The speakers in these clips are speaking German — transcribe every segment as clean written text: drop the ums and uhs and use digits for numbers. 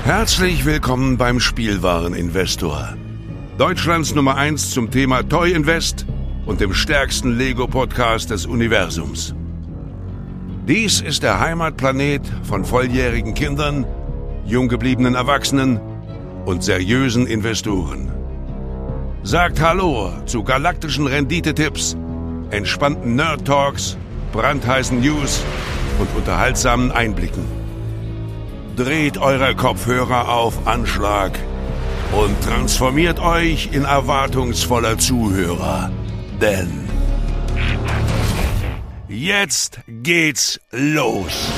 Herzlich willkommen beim Spielwareninvestor. Deutschlands Nummer 1 zum Thema Toy Invest und dem stärksten Lego-Podcast des Universums. Dies ist der Heimatplanet von volljährigen Kindern, jung gebliebenen Erwachsenen und seriösen Investoren. Sagt Hallo zu galaktischen Renditetipps, entspannten Nerd-Talks, brandheißen News und unterhaltsamen Einblicken. Dreht eure Kopfhörer auf Anschlag und transformiert euch in erwartungsvoller Zuhörer. Denn jetzt geht's los.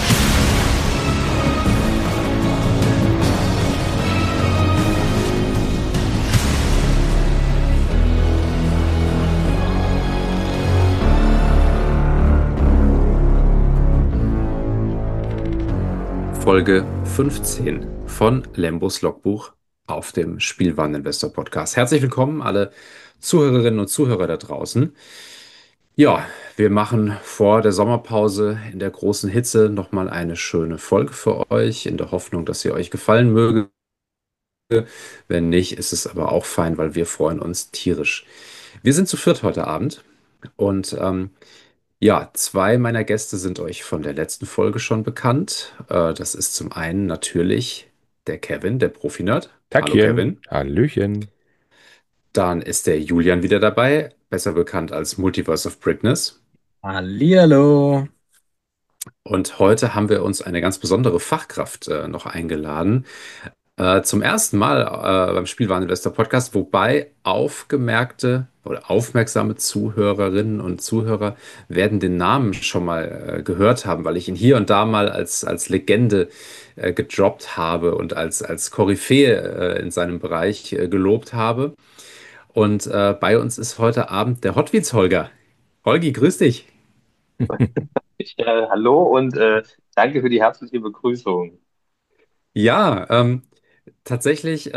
Folge 15 von Lembos Logbuch auf dem Spielwareninvestor Podcast. Herzlich willkommen, alle Zuhörerinnen und Zuhörer da draußen. Ja, wir machen vor der Sommerpause in der großen Hitze nochmal eine schöne Folge für euch, in der Hoffnung, dass sie euch gefallen möge. Wenn nicht, ist es aber auch fein, weil wir freuen uns tierisch. Wir sind zu viert heute Abend und ja, zwei meiner Gäste sind euch von der letzten Folge schon bekannt. Das ist zum einen natürlich der Kevin, der Profi-Nerd. Hallo Tagchen, Kevin. Hallöchen. Dann ist der Julian wieder dabei, besser bekannt als Multiverse of Brickness. Hallihallo. Und heute haben wir uns eine ganz besondere Fachkraft noch eingeladen. Zum ersten Mal beim Spielwareninvestor Podcast, wobei aufgemerkte oder aufmerksame Zuhörerinnen und Zuhörer werden den Namen schon mal gehört haben, weil ich ihn hier und da mal als Legende gedroppt habe und als Koryphäe in seinem Bereich gelobt habe. Und bei uns ist heute Abend der Hot Wheels Holger. Holgi, grüß dich. Hallo und danke für die herzliche Begrüßung. Ja, tatsächlich.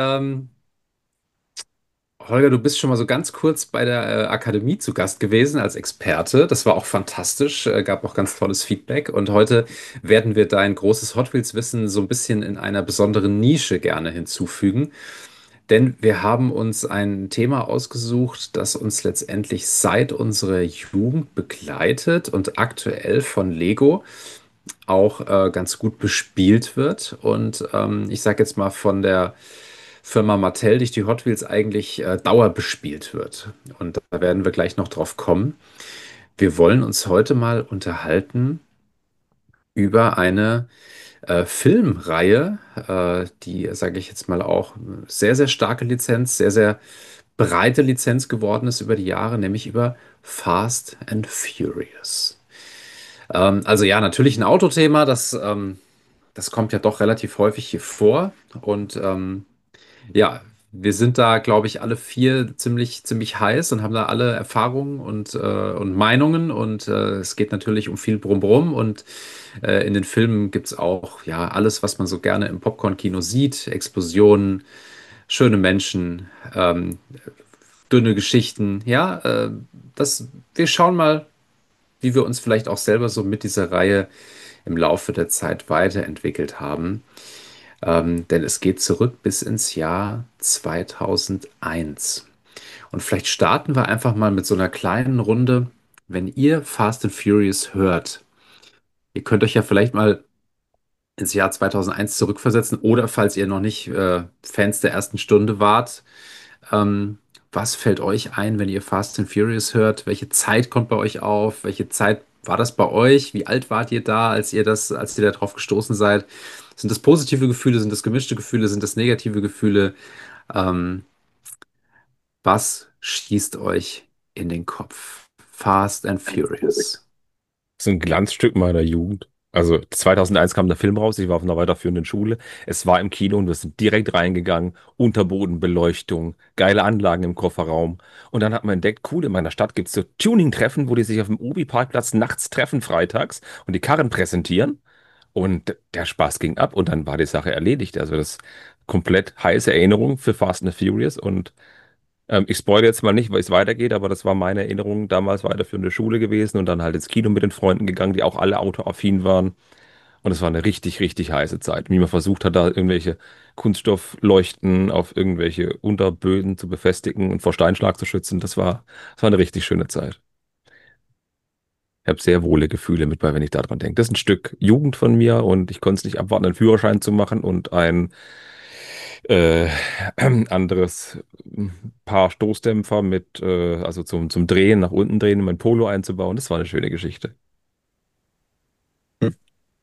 Holger, du bist schon mal so ganz kurz bei der Akademie zu Gast gewesen als Experte. Das war auch fantastisch, gab auch ganz tolles Feedback. Und heute werden wir dein großes Hot Wheels-Wissen so ein bisschen in einer besonderen Nische gerne hinzufügen. Denn wir haben uns ein Thema ausgesucht, das uns letztendlich seit unserer Jugend begleitet und aktuell von Lego auch ganz gut bespielt wird. Und ich sage jetzt mal von der Firma Mattel durch die Hot Wheels eigentlich dauerbespielt wird. Und da werden wir gleich noch drauf kommen. Wir wollen uns heute mal unterhalten über eine Filmreihe, die, sage ich jetzt mal, auch sehr, sehr starke Lizenz, sehr, sehr breite Lizenz geworden ist über die Jahre, nämlich über Fast and Furious. Also ja, natürlich ein Autothema, das kommt ja doch relativ häufig hier vor. Und ja, wir sind da, glaube ich, alle vier ziemlich heiß und haben da alle Erfahrungen und Meinungen. Und es geht natürlich um viel Brumm und in den Filmen gibt es auch ja alles, was man so gerne im Popcorn-Kino sieht. Explosionen, schöne Menschen, dünne Geschichten. Ja, wir schauen mal, wie wir uns vielleicht auch selber so mit dieser Reihe im Laufe der Zeit weiterentwickelt haben. Denn es geht zurück bis ins Jahr 2001. Und vielleicht starten wir einfach mal mit so einer kleinen Runde. Wenn ihr Fast and Furious hört, ihr könnt euch ja vielleicht mal ins Jahr 2001 zurückversetzen oder falls ihr noch nicht Fans der ersten Stunde wart, ähm, was fällt euch ein, wenn ihr Fast and Furious hört? Welche Zeit kommt bei euch auf? Welche Zeit war das bei euch? Wie alt wart ihr da, als ihr da drauf gestoßen seid? Sind das positive Gefühle? Sind das gemischte Gefühle? Sind das negative Gefühle? Ähm, Was schießt euch in den Kopf? Fast and Furious. Das ist ein Glanzstück meiner Jugend. Also 2001 kam der Film raus, ich war auf einer weiterführenden Schule. Es war im Kino und wir sind direkt reingegangen. Unterbodenbeleuchtung, geile Anlagen im Kofferraum. Und dann hat man entdeckt, cool, in meiner Stadt gibt es so Tuning-Treffen, wo die sich auf dem Obi-Parkplatz nachts treffen, freitags, und die Karren präsentieren. Und der Spaß ging ab und dann war die Sache erledigt. Also das komplett heiße Erinnerung für Fast and the Furious. Und ich spoilere jetzt mal nicht, wie es weitergeht, aber das war meine Erinnerung damals weiterführende Schule gewesen und dann halt ins Kino mit den Freunden gegangen, die auch alle autoaffin waren. Und es war eine richtig, richtig heiße Zeit. Wie man versucht hat, da irgendwelche Kunststoffleuchten auf irgendwelche Unterböden zu befestigen und vor Steinschlag zu schützen. Das war eine richtig schöne Zeit. Ich habe sehr wohle Gefühle mit bei, wenn ich daran denke. Das ist ein Stück Jugend von mir und ich konnte es nicht abwarten, einen Führerschein zu machen und ein äh, anderes Paar Stoßdämpfer mit, also zum Drehen, nach unten drehen, in mein Polo einzubauen. Das war eine schöne Geschichte. Hm.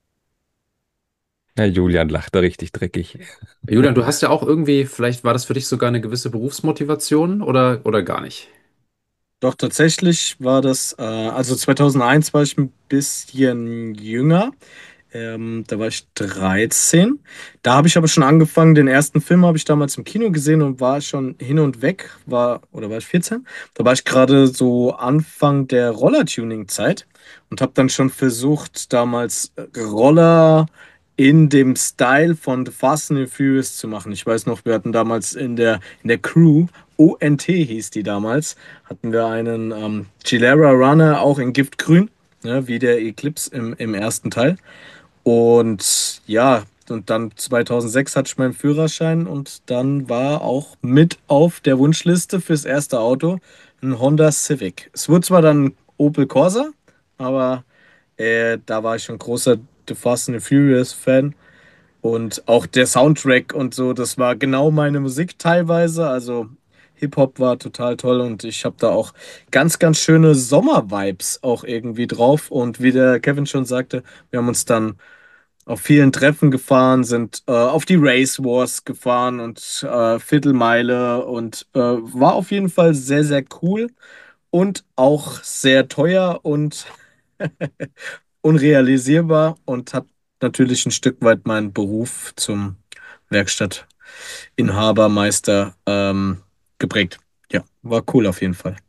Ja, Julian lacht da richtig dreckig. Julian, du hast ja auch irgendwie, vielleicht war das für dich sogar eine gewisse Berufsmotivation oder gar nicht? Doch tatsächlich war das, also 2001 war ich ein bisschen jünger. Da war ich 13. Da habe ich aber schon angefangen. Den ersten Film habe ich damals im Kino gesehen und war schon hin und weg. Oder war ich 14? Da war ich gerade so Anfang der Roller-Tuning-Zeit und habe dann schon versucht, damals Roller in dem Style von The Fast and the Furious zu machen. Ich weiß noch, wir hatten damals in der Crew, ONT hieß die damals, hatten wir einen Gilera Runner, auch in Giftgrün, ne, wie der Eclipse im ersten Teil. Und ja, und dann 2006 hatte ich meinen Führerschein und dann war auch mit auf der Wunschliste fürs erste Auto ein Honda Civic. Es wurde zwar dann Opel Corsa, aber da war ich schon großer The Fast and the Furious Fan. Und auch der Soundtrack und so, das war genau meine Musik teilweise. Also Hip-Hop war total toll und ich habe da auch ganz, ganz schöne Sommer-Vibes auch irgendwie drauf. Und wie der Kevin schon sagte, wir haben uns dann auf vielen Treffen gefahren, sind auf die Race Wars gefahren und Viertelmeile und war auf jeden Fall sehr, sehr cool und auch sehr teuer und unrealisierbar und hat natürlich ein Stück weit meinen Beruf zum Werkstattinhaber, Meister geprägt. Ja, war cool auf jeden Fall.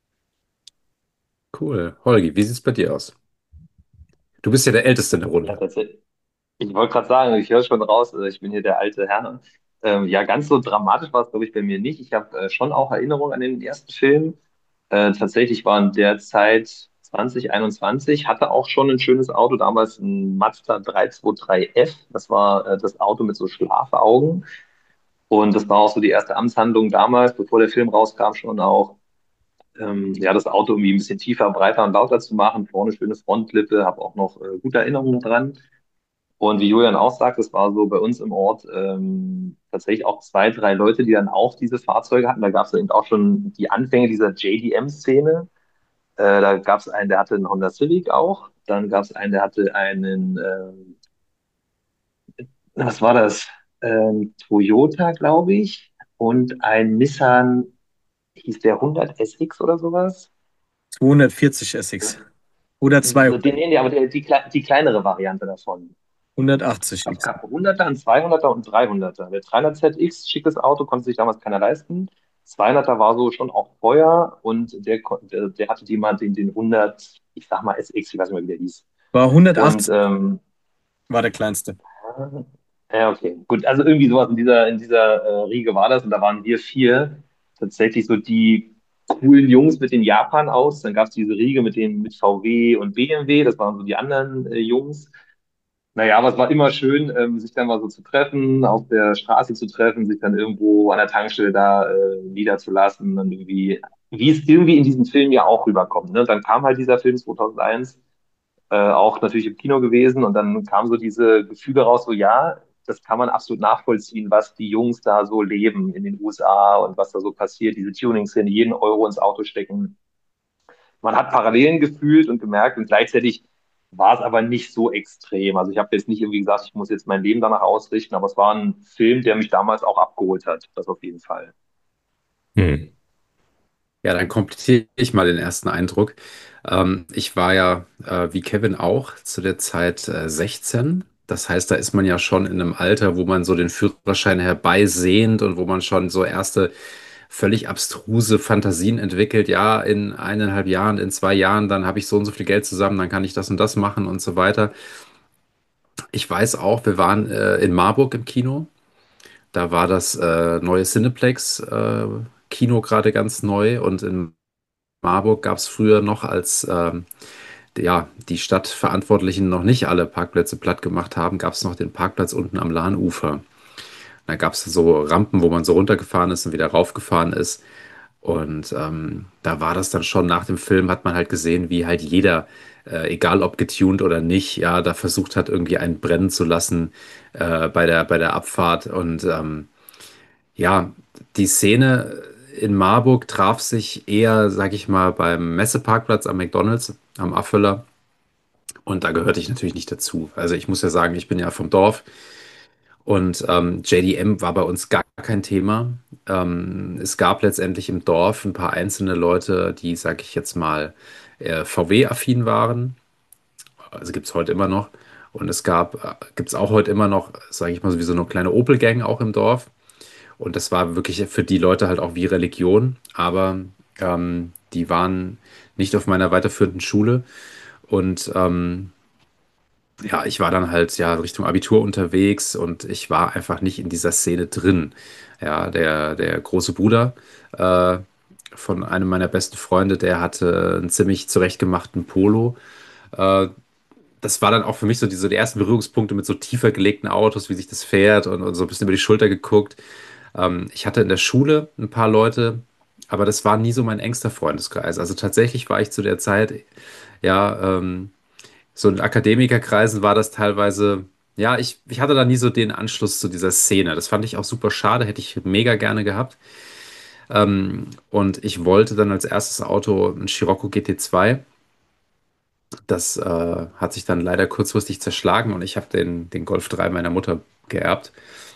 Cool. Holgi, wie sieht es bei dir aus? Du bist ja der Älteste in der Ja, Runde. tatsächlich. Ich wollte gerade sagen, ich höre schon raus, ich bin hier der alte Herr. Ja, ganz so dramatisch war es, glaube ich, bei mir nicht. Ich habe schon auch Erinnerungen an den ersten Film. Tatsächlich war in der Zeit 2021, hatte auch schon ein schönes Auto, damals ein Mazda 323F. Das war das Auto mit so Schlafaugen. Und das war auch so die erste Amtshandlung damals, bevor der Film rauskam, schon auch, ja, das Auto irgendwie ein bisschen tiefer, breiter und lauter zu machen. Vorne schöne Frontlippe, habe auch noch gute Erinnerungen dran. Und wie Julian auch sagt, es war so bei uns im Ort tatsächlich auch zwei, drei Leute, die dann auch diese Fahrzeuge hatten. Da gab es eben auch schon die Anfänge dieser JDM-Szene. Da gab es einen, der hatte einen Honda Civic auch. Dann gab es einen, der hatte einen, was war das? Toyota, glaube ich. Und ein Nissan, hieß der 100 SX oder sowas? 240 SX oder Den, 200, nee, aber die kleinere Variante davon. 180 Es X. gab 100er, einen 200er und einen 300er. Der 300 ZX, schickes Auto, konnte sich damals keiner leisten. 200er war so schon auch teuer und der hatte jemand den 100, ich sag mal SX, ich weiß nicht mehr, wie der hieß. War Und 180, war der kleinste. ja, okay, gut, also irgendwie sowas in dieser Riege war das und da waren wir vier tatsächlich so die coolen Jungs mit den Japan aus. Dann gab es diese Riege mit VW und BMW, das waren so die anderen Jungs. Naja, aber es war immer schön, sich dann mal so zu treffen, auf der Straße zu treffen, sich dann irgendwo an der Tankstelle da niederzulassen und irgendwie, wie es irgendwie in diesem Film ja auch rüberkommt. Ne? Dann kam halt dieser Film 2001, auch natürlich im Kino gewesen und dann kamen so diese Gefühle raus, so ja, das kann man absolut nachvollziehen, was die Jungs da so leben in den USA und was da so passiert, diese Tuning-Szene, jeden Euro ins Auto stecken, man hat Parallelen gefühlt und gemerkt und gleichzeitig war es aber nicht so extrem. Also ich habe jetzt nicht irgendwie gesagt, ich muss jetzt mein Leben danach ausrichten, aber es war ein Film, der mich damals auch abgeholt hat. Das auf jeden Fall. Hm. Ja, dann komplettiere ich mal den ersten Eindruck. Ich war ja, wie Kevin auch, zu der Zeit 16. Das heißt, da ist man ja schon in einem Alter, wo man so den Führerschein herbeisehnt und wo man schon so erste völlig abstruse Fantasien entwickelt. Ja, in 1,5 Jahren, in 2 Jahren, dann habe ich so und so viel Geld zusammen, dann kann ich das und das machen und so weiter. Ich weiß auch, wir waren in Marburg im Kino. Da war das neue Cineplex Kino gerade ganz neu und in Marburg gab es früher noch, als ja, die Stadtverantwortlichen noch nicht alle Parkplätze platt gemacht haben, gab es noch den Parkplatz unten am Lahnufer. Da gab es so Rampen, wo man so runtergefahren ist und wieder raufgefahren ist. Und da war das dann schon nach dem Film, hat man halt gesehen, wie halt jeder, egal ob getuned oder nicht, ja, da versucht hat, irgendwie einen brennen zu lassen bei der Abfahrt. Und ja, die Szene in Marburg traf sich eher, sag ich mal, beim Messeparkplatz am McDonald's, am Affüller. Und da gehörte ich natürlich nicht dazu. Also ich muss ja sagen, ich bin ja vom Dorf. Und JDM war bei uns gar kein Thema. Es gab letztendlich im Dorf ein paar einzelne Leute, die, sag ich jetzt mal, VW-affin waren. Also gibt es heute immer noch. Und gibt es auch heute immer noch, sage ich mal, sowieso eine kleine Opel-Gang auch im Dorf. Und das war wirklich für die Leute halt auch wie Religion. Aber die waren nicht auf meiner weiterführenden Schule. Und ja, ich war dann halt ja Richtung Abitur unterwegs und ich war einfach nicht in dieser Szene drin. Ja, der große Bruder äh, von einem meiner besten Freunde, der hatte einen ziemlich zurechtgemachten Polo. Äh, Das war dann auch für mich so die ersten Berührungspunkte mit so tiefer gelegten Autos, wie sich das fährt und so ein bisschen über die Schulter geguckt. Ich hatte in der Schule ein paar Leute, aber das war nie so mein engster Freundeskreis. Also tatsächlich war ich zu der Zeit ja so in Akademikerkreisen war das teilweise, ja, ich hatte da nie so den Anschluss zu dieser Szene. Das fand ich auch super schade, hätte ich mega gerne gehabt. Und ich wollte dann als erstes Auto ein Scirocco GT2. Das hat sich dann leider kurzfristig zerschlagen und ich habe den Golf 3 meiner Mutter geerbt.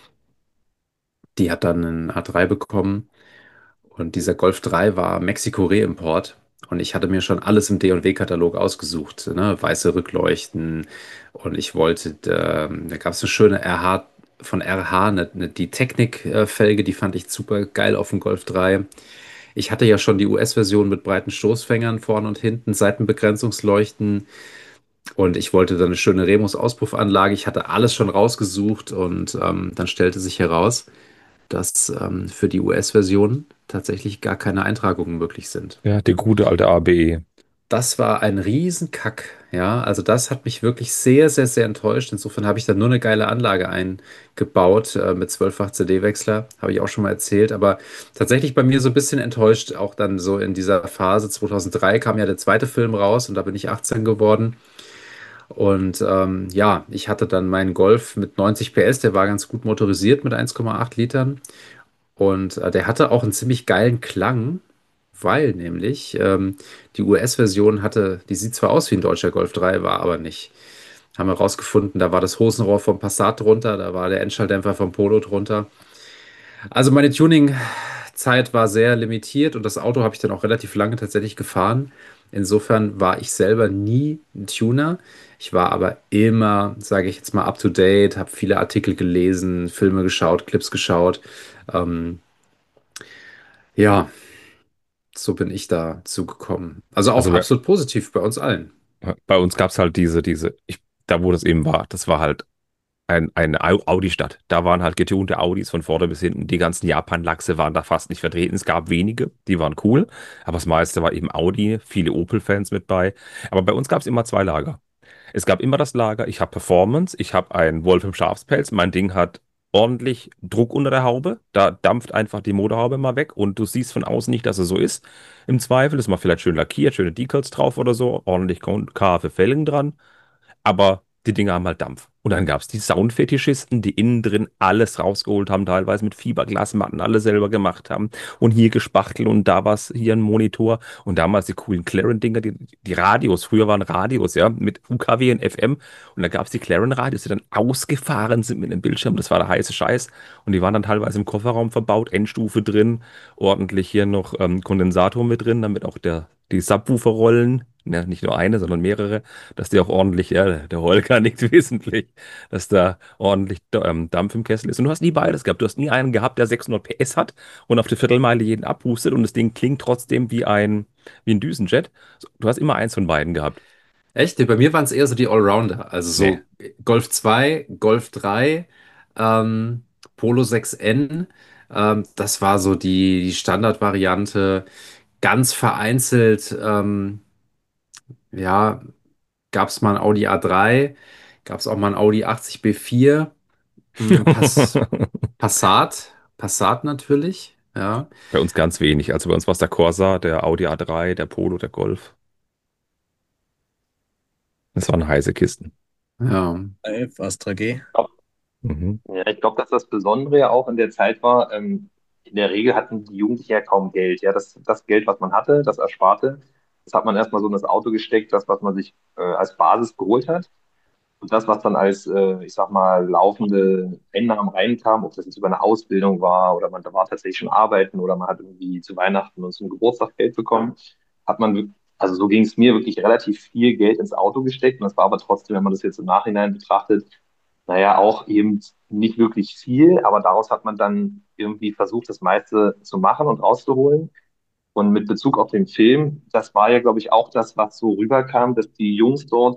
Die hat dann einen A3 bekommen. Und dieser Golf 3 war Mexiko-Reimport. Und ich hatte mir schon alles im D&W-Katalog ausgesucht, ne? Weiße Rückleuchten. Und ich wollte, da gab es eine schöne RH von RH, die Technik-Felge, die fand ich super geil auf dem Golf 3. Ich hatte ja schon die US-Version mit breiten Stoßfängern vorne und hinten, Seitenbegrenzungsleuchten. Und ich wollte dann eine schöne Remus-Auspuffanlage. Ich hatte alles schon rausgesucht und dann stellte sich heraus, dass für die US-Version tatsächlich gar keine Eintragungen möglich sind. Ja, die gute alte ABE. Das war ein Riesenkack, ja. Also das hat mich wirklich sehr, sehr, sehr enttäuscht. Insofern habe ich dann nur eine geile Anlage eingebaut mit 12-fach CD-Wechsler, habe ich auch schon mal erzählt. Aber tatsächlich bei mir so ein bisschen enttäuscht, auch dann so in dieser Phase 2003 kam ja der zweite Film raus und da bin ich 18 geworden. Und ja, ich hatte dann meinen Golf mit 90 PS, der war ganz gut motorisiert mit 1,8 Litern. Und der hatte auch einen ziemlich geilen Klang, weil nämlich die US-Version hatte, die sieht zwar aus wie ein deutscher Golf 3, war aber nicht. Haben wir rausgefunden, da war das Hosenrohr vom Passat drunter, da war der Endschalldämpfer vom Polo drunter. Also meine Tuning-Zeit war sehr limitiert und das Auto habe ich dann auch relativ lange tatsächlich gefahren. Insofern war ich selber nie ein Tuner. Ich war aber immer, sage ich jetzt mal, up to date, habe viele Artikel gelesen, Filme geschaut, Clips geschaut. Ähm, ja, so bin ich da zugekommen. Also auch Also absolut positiv bei uns allen. bei uns gab es halt da wo das eben war, das war halt eine Audi-Stadt. Da waren halt getunte Audis von vorne bis hinten. Die ganzen Japan-Lachse waren da fast nicht vertreten. Es gab wenige, die waren cool, aber das meiste war eben Audi, viele Opel-Fans mit bei. Aber bei uns gab es immer zwei Lager. Es gab immer das Lager, ich habe Performance, ich habe einen Wolf im Schafspelz, mein Ding hat ordentlich Druck unter der Haube, da dampft einfach die Motorhaube mal weg und du siehst von außen nicht, dass es so ist. Im Zweifel ist mal vielleicht schön lackiert, schöne Decals drauf oder so, ordentlich scharfe Felgen dran. Aber die Dinger haben halt Dampf. Und dann gab es die Soundfetischisten, die innen drin alles rausgeholt haben, teilweise mit Fiberglasmatten alle selber gemacht haben. Und hier gespachtelt und da war es hier ein Monitor. Und damals die coolen Clarion-Dinger, die Radios. Früher waren Radios, ja, mit UKW und FM. Und da gab es die Clarion-Radios, die dann ausgefahren sind mit dem Bildschirm. Das war der heiße Scheiß. Und die waren dann teilweise im Kofferraum verbaut, Endstufe drin, ordentlich hier noch Kondensator mit drin, damit auch die Subwoofer-Rollen, ja, nicht nur eine, sondern mehrere, dass die auch ordentlich, ja, der Holger nickt wesentlich, dass da ordentlich Dampf im Kessel ist. Und du hast nie beides gehabt. Du hast nie einen gehabt, der 600 PS hat und auf der Viertelmeile jeden abhustet und das Ding klingt trotzdem wie ein Düsenjet. Du hast immer eins von beiden gehabt. Echt? Bei mir waren es eher so die Allrounder. Also Nee. so Golf 2, Golf 3, ähm, Polo 6N. Das war so die Standardvariante. Ganz vereinzelt, ja. gab es mal ein Audi A3, gab es auch mal ein Audi 80 B4, Passat natürlich, ja. Bei uns ganz wenig. Also bei uns war es der Corsa, der Audi A3, der Polo, der Golf. Das waren heiße Kisten. Ja, F, Astra G. Mhm. Ja, ich glaube, dass das Besondere ja auch in der Zeit war, in der Regel hatten die Jugendlichen ja kaum Geld. Ja, das Geld, was man hatte, das Ersparte, das hat man erstmal so in das Auto gesteckt, das, was man sich als Basis geholt hat. Und das, was dann als, ich sag mal, laufende Einnahmen reinkam, ob das jetzt über eine Ausbildung war oder man da war tatsächlich schon arbeiten oder man hat irgendwie zu Weihnachten und zum Geburtstag Geld bekommen, hat man, also so ging es mir, wirklich relativ viel Geld ins Auto gesteckt. Und das war aber trotzdem, wenn man das jetzt im Nachhinein betrachtet, naja, auch eben nicht wirklich viel, aber daraus hat man dann irgendwie versucht, das meiste zu machen und rauszuholen. Und mit Bezug auf den Film, das war ja, glaube ich, auch das, was so rüberkam, dass die Jungs dort,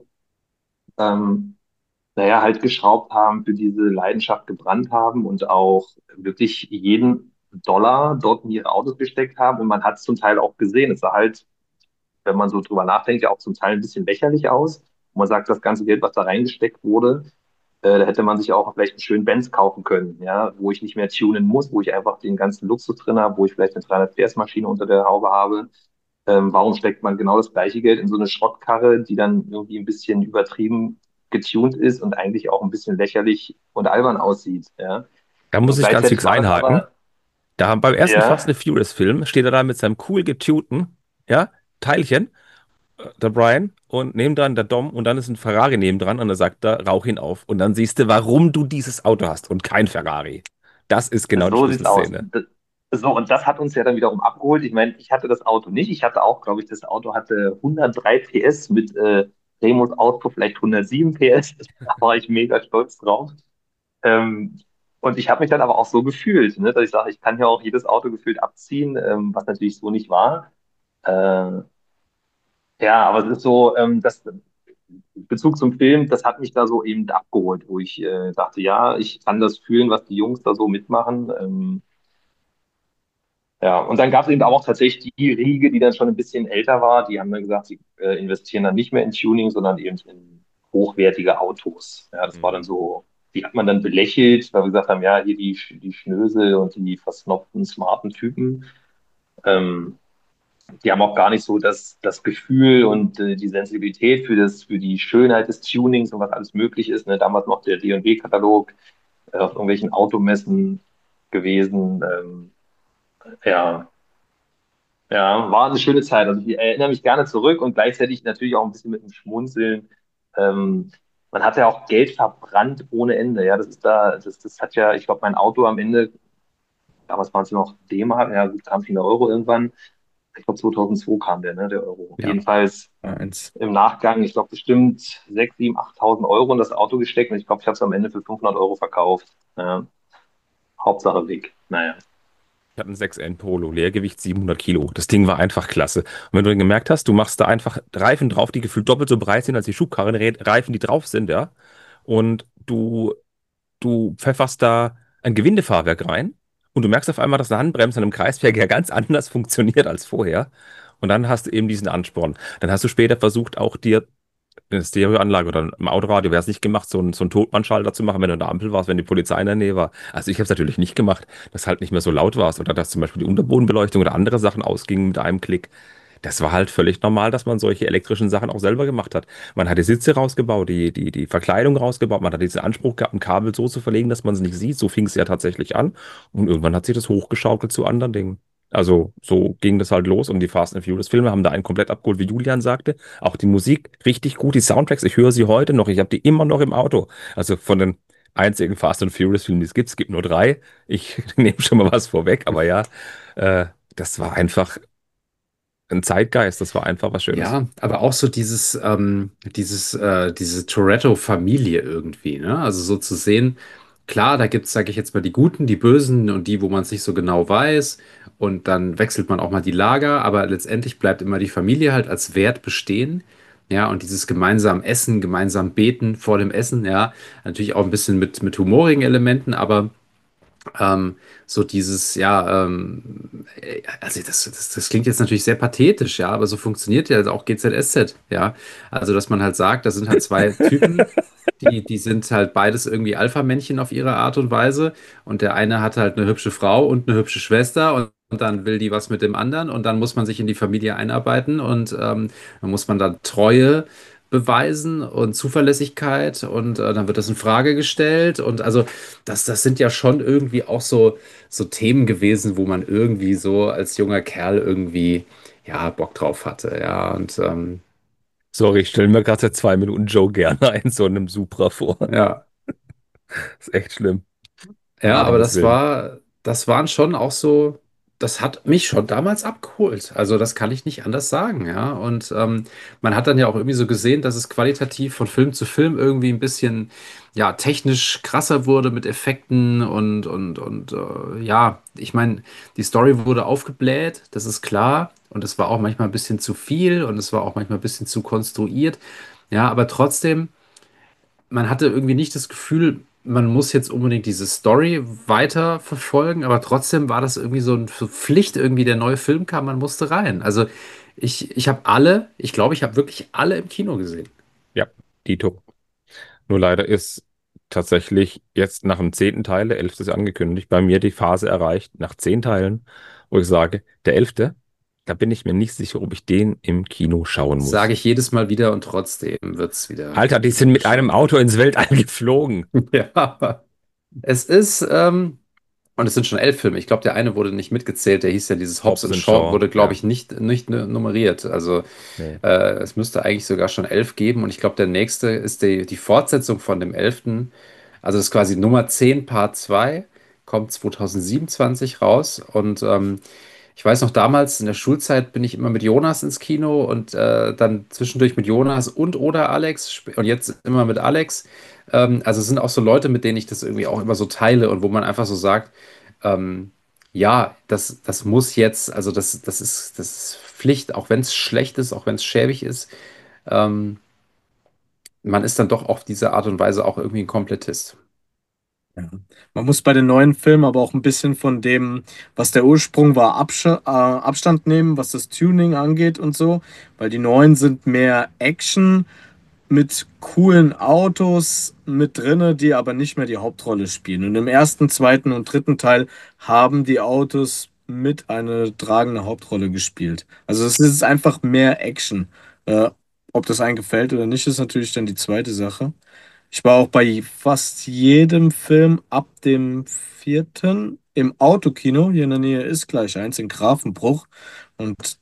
ähm, naja, halt geschraubt haben, für diese Leidenschaft gebrannt haben und auch wirklich jeden Dollar dort in ihre Autos gesteckt haben. Und man hat es zum Teil auch gesehen. Es sah halt, wenn man so drüber nachdenkt, ja auch zum Teil ein bisschen lächerlich aus. Und man sagt, das ganze Geld, was da reingesteckt wurde, da hätte man sich auch vielleicht einen schönen Benz kaufen können, ja, wo ich nicht mehr tunen muss, wo ich einfach den ganzen Luxus drin habe, wo ich vielleicht eine 300 PS Maschine unter der Haube habe. Warum steckt man genau das gleiche Geld in so eine Schrottkarre, die dann irgendwie ein bisschen übertrieben getunt ist und eigentlich auch ein bisschen lächerlich und albern aussieht, ja. Da Und muss ich ganz gleichzeitig fix war das einhaken. aber, Da beim ersten Fast ja, and Furious Film steht er da mit seinem cool getunten, ja, Teilchen, der Brian, und nebendran der Dom und dann ist ein Ferrari nebendran und er sagt da, rauch ihn auf. Und dann siehst du, warum du dieses Auto hast und kein Ferrari. Das ist genau die so sieht's aus. Schlüsselszene. So, und das hat uns ja dann wiederum abgeholt. Ich meine, ich hatte das Auto nicht. Ich hatte auch, glaube ich, das Auto hatte 103 PS mit Remus Auspuff vielleicht 107 PS. Da war ich mega stolz drauf. Ähm, und ich habe mich dann aber auch so gefühlt, ne, dass ich sage, ich kann ja auch jedes Auto gefühlt abziehen, was natürlich so nicht war. Äh, ja, aber es ist so, das Bezug zum Film, das hat mich da so eben abgeholt, wo ich dachte, ja, ich kann das fühlen, was die Jungs da so mitmachen. Ja, und dann gab es eben aber auch tatsächlich die Riege, die dann schon ein bisschen älter war. Die haben dann gesagt, sie investieren dann nicht mehr in Tuning, sondern eben in hochwertige Autos. Ja, das war dann Mhm. so, die hat man dann belächelt, weil wir gesagt haben, ja, hier die Schnösel und die versnobten, smarten Typen. Ähm, Die haben auch gar nicht so das Gefühl und die Sensibilität für die Schönheit des Tunings und was alles möglich ist. Ne? Damals noch der D&W-Katalog auf irgendwelchen Automessen gewesen. Ja, ja, war eine schöne Zeit. Also ich erinnere mich gerne zurück und gleichzeitig natürlich auch ein bisschen mit einem Schmunzeln. Ähm, Man hat ja auch Geld verbrannt ohne Ende. Ja, das hat ja, ich glaube, mein Auto am Ende, damals waren es noch D-Mark, ja, gut, kamen viele Euro irgendwann. Ich glaube, 2002 kam der, ne, der Euro. ja. Jedenfalls Eins. im Nachgang, ich glaube, bestimmt 6, 7, 8.000 Euro in das Auto gesteckt und ich glaube, ich habe es am Ende für 500 Euro verkauft. Ja, Hauptsache weg. Naja. Ich hatte einen 6N Polo, Leergewicht 700 Kilo. Das Ding war einfach klasse. Und wenn du dann gemerkt hast, du machst da einfach Reifen drauf, die gefühlt doppelt so breit sind als die Schubkarrenreifen, die drauf sind, ja. Und du pfefferst da ein Gewindefahrwerk rein und du merkst auf einmal, dass eine Handbremse an einem Kreisverkehr ganz anders funktioniert als vorher. Und dann hast du eben diesen Ansporn. Dann hast du später versucht, auch dir eine Stereoanlage oder im Autoradio wäre es nicht gemacht, so einen Totmannschalter zu machen, wenn du an der Ampel warst, wenn die Polizei in der Nähe war. Also ich habe es natürlich nicht gemacht, dass halt nicht mehr so laut warst oder dass zum Beispiel die Unterbodenbeleuchtung oder andere Sachen ausgingen mit einem Klick. Das war halt völlig normal, dass man solche elektrischen Sachen auch selber gemacht hat. Man hat die Sitze rausgebaut, die Verkleidung rausgebaut, man hat diesen Anspruch gehabt, ein Kabel so zu verlegen, dass man es nicht sieht. So fing es ja tatsächlich an. Und irgendwann hat sich das hochgeschaukelt zu anderen Dingen. Also so ging das halt los und die Fast and Furious Filme haben da einen komplett abgeholt, wie Julian sagte. Auch die Musik richtig gut, die Soundtracks, ich höre sie heute noch, ich habe die immer noch im Auto. Also von den einzigen Fast and Furious Filmen, die es gibt nur drei. Ich nehme schon mal was vorweg, aber ja, das war einfach ein Zeitgeist, das war einfach was Schönes. Ja, aber auch so diese Toretto-Familie irgendwie, ne? Also so zu sehen, klar, da gibt's, sage ich jetzt mal, die Guten, die Bösen und die, wo man es nicht so genau weiß. Und dann wechselt man auch mal die Lager, aber letztendlich bleibt immer die Familie halt als Wert bestehen. Ja, und dieses gemeinsam Essen, gemeinsam Beten vor dem Essen, ja, natürlich auch ein bisschen mit humorigen Elementen, aber Ähm, so dieses, ja, also das klingt jetzt natürlich sehr pathetisch, ja, aber so funktioniert ja auch GZSZ, ja. Also, dass man halt sagt, da sind halt zwei Typen, die sind halt beides irgendwie Alpha-Männchen auf ihre Art und Weise. Und der eine hat halt eine hübsche Frau und eine hübsche Schwester und dann will die was mit dem anderen und dann muss man sich in die Familie einarbeiten und dann muss man dann Treue beweisen und Zuverlässigkeit und dann wird das in Frage gestellt und also das sind ja schon irgendwie auch so Themen gewesen, wo man irgendwie so als junger Kerl irgendwie ja Bock drauf hatte, ja und Sorry, ich stelle mir gerade seit 2 Minuten Joe Gerner in so einem Supra vor. ja. Ist echt schlimm. Ja, aber Gottes Willen. das waren schon auch so, das hat mich schon damals abgeholt. Also das kann ich nicht anders sagen, ja. Und man hat dann ja auch irgendwie so gesehen, dass es qualitativ von Film zu Film irgendwie ein bisschen, ja, technisch krasser wurde mit Effekten und ja, ich meine, die Story wurde aufgebläht, das ist klar. Und es war auch manchmal ein bisschen zu viel und es war auch manchmal ein bisschen zu konstruiert. Ja, aber trotzdem man hatte irgendwie nicht das Gefühl, man muss jetzt unbedingt diese Story weiter verfolgen, aber trotzdem war das irgendwie so eine Pflicht, irgendwie der neue Film kam, man musste rein. Also ich habe alle, ich glaube, ich habe wirklich alle im Kino gesehen. Ja, Dito. Nur leider ist tatsächlich jetzt nach dem 10. Teil, der 11. ist ja angekündigt, bei mir die Phase erreicht, nach 10 Teilen, wo ich sage, der 11., da bin ich mir nicht sicher, ob ich den im Kino schauen Sage muss. ich jedes Mal wieder und trotzdem wird's Alter, die wieder sind mit einem geschaut. Auto ins Weltall geflogen. Ja, es ist, und es sind schon 11 Filme. Ich glaube, der eine wurde nicht mitgezählt. Der hieß ja dieses Hobbs Hobbs and and Shaw, Shaw, wurde, glaube ja. ich, nicht nummeriert. Also Nee. es müsste eigentlich sogar schon 11 geben. Und ich glaube, der nächste ist die Fortsetzung von dem 11. Also das ist quasi Nummer 10 Part 2 kommt 2027 raus. Und ich weiß noch, damals in der Schulzeit bin ich immer mit Jonas ins Kino und dann zwischendurch mit Jonas und oder Alex und jetzt immer mit Alex. Also es sind auch so Leute, mit denen ich das irgendwie auch immer so teile und wo man einfach so sagt, ähm, ja, das muss jetzt, also das ist Pflicht, auch wenn es schlecht ist, auch wenn es schäbig ist. Ähm, man ist dann doch auf diese Art und Weise auch irgendwie ein Komplettist. Ja. Man muss bei den neuen Filmen aber auch ein bisschen von dem, was der Ursprung war, Abstand nehmen, was das Tuning angeht und so, weil die neuen sind mehr Action mit coolen Autos mit drinne, die aber nicht mehr die Hauptrolle spielen. Und im ersten, zweiten und dritten Teil haben die Autos mit eine tragende Hauptrolle gespielt. Also es ist einfach mehr Action. Ob das einem gefällt oder nicht, ist natürlich dann die zweite Sache. Ich war auch bei fast jedem Film ab dem vierten im Autokino. Hier in der Nähe ist gleich eins in Grafenbruch. Und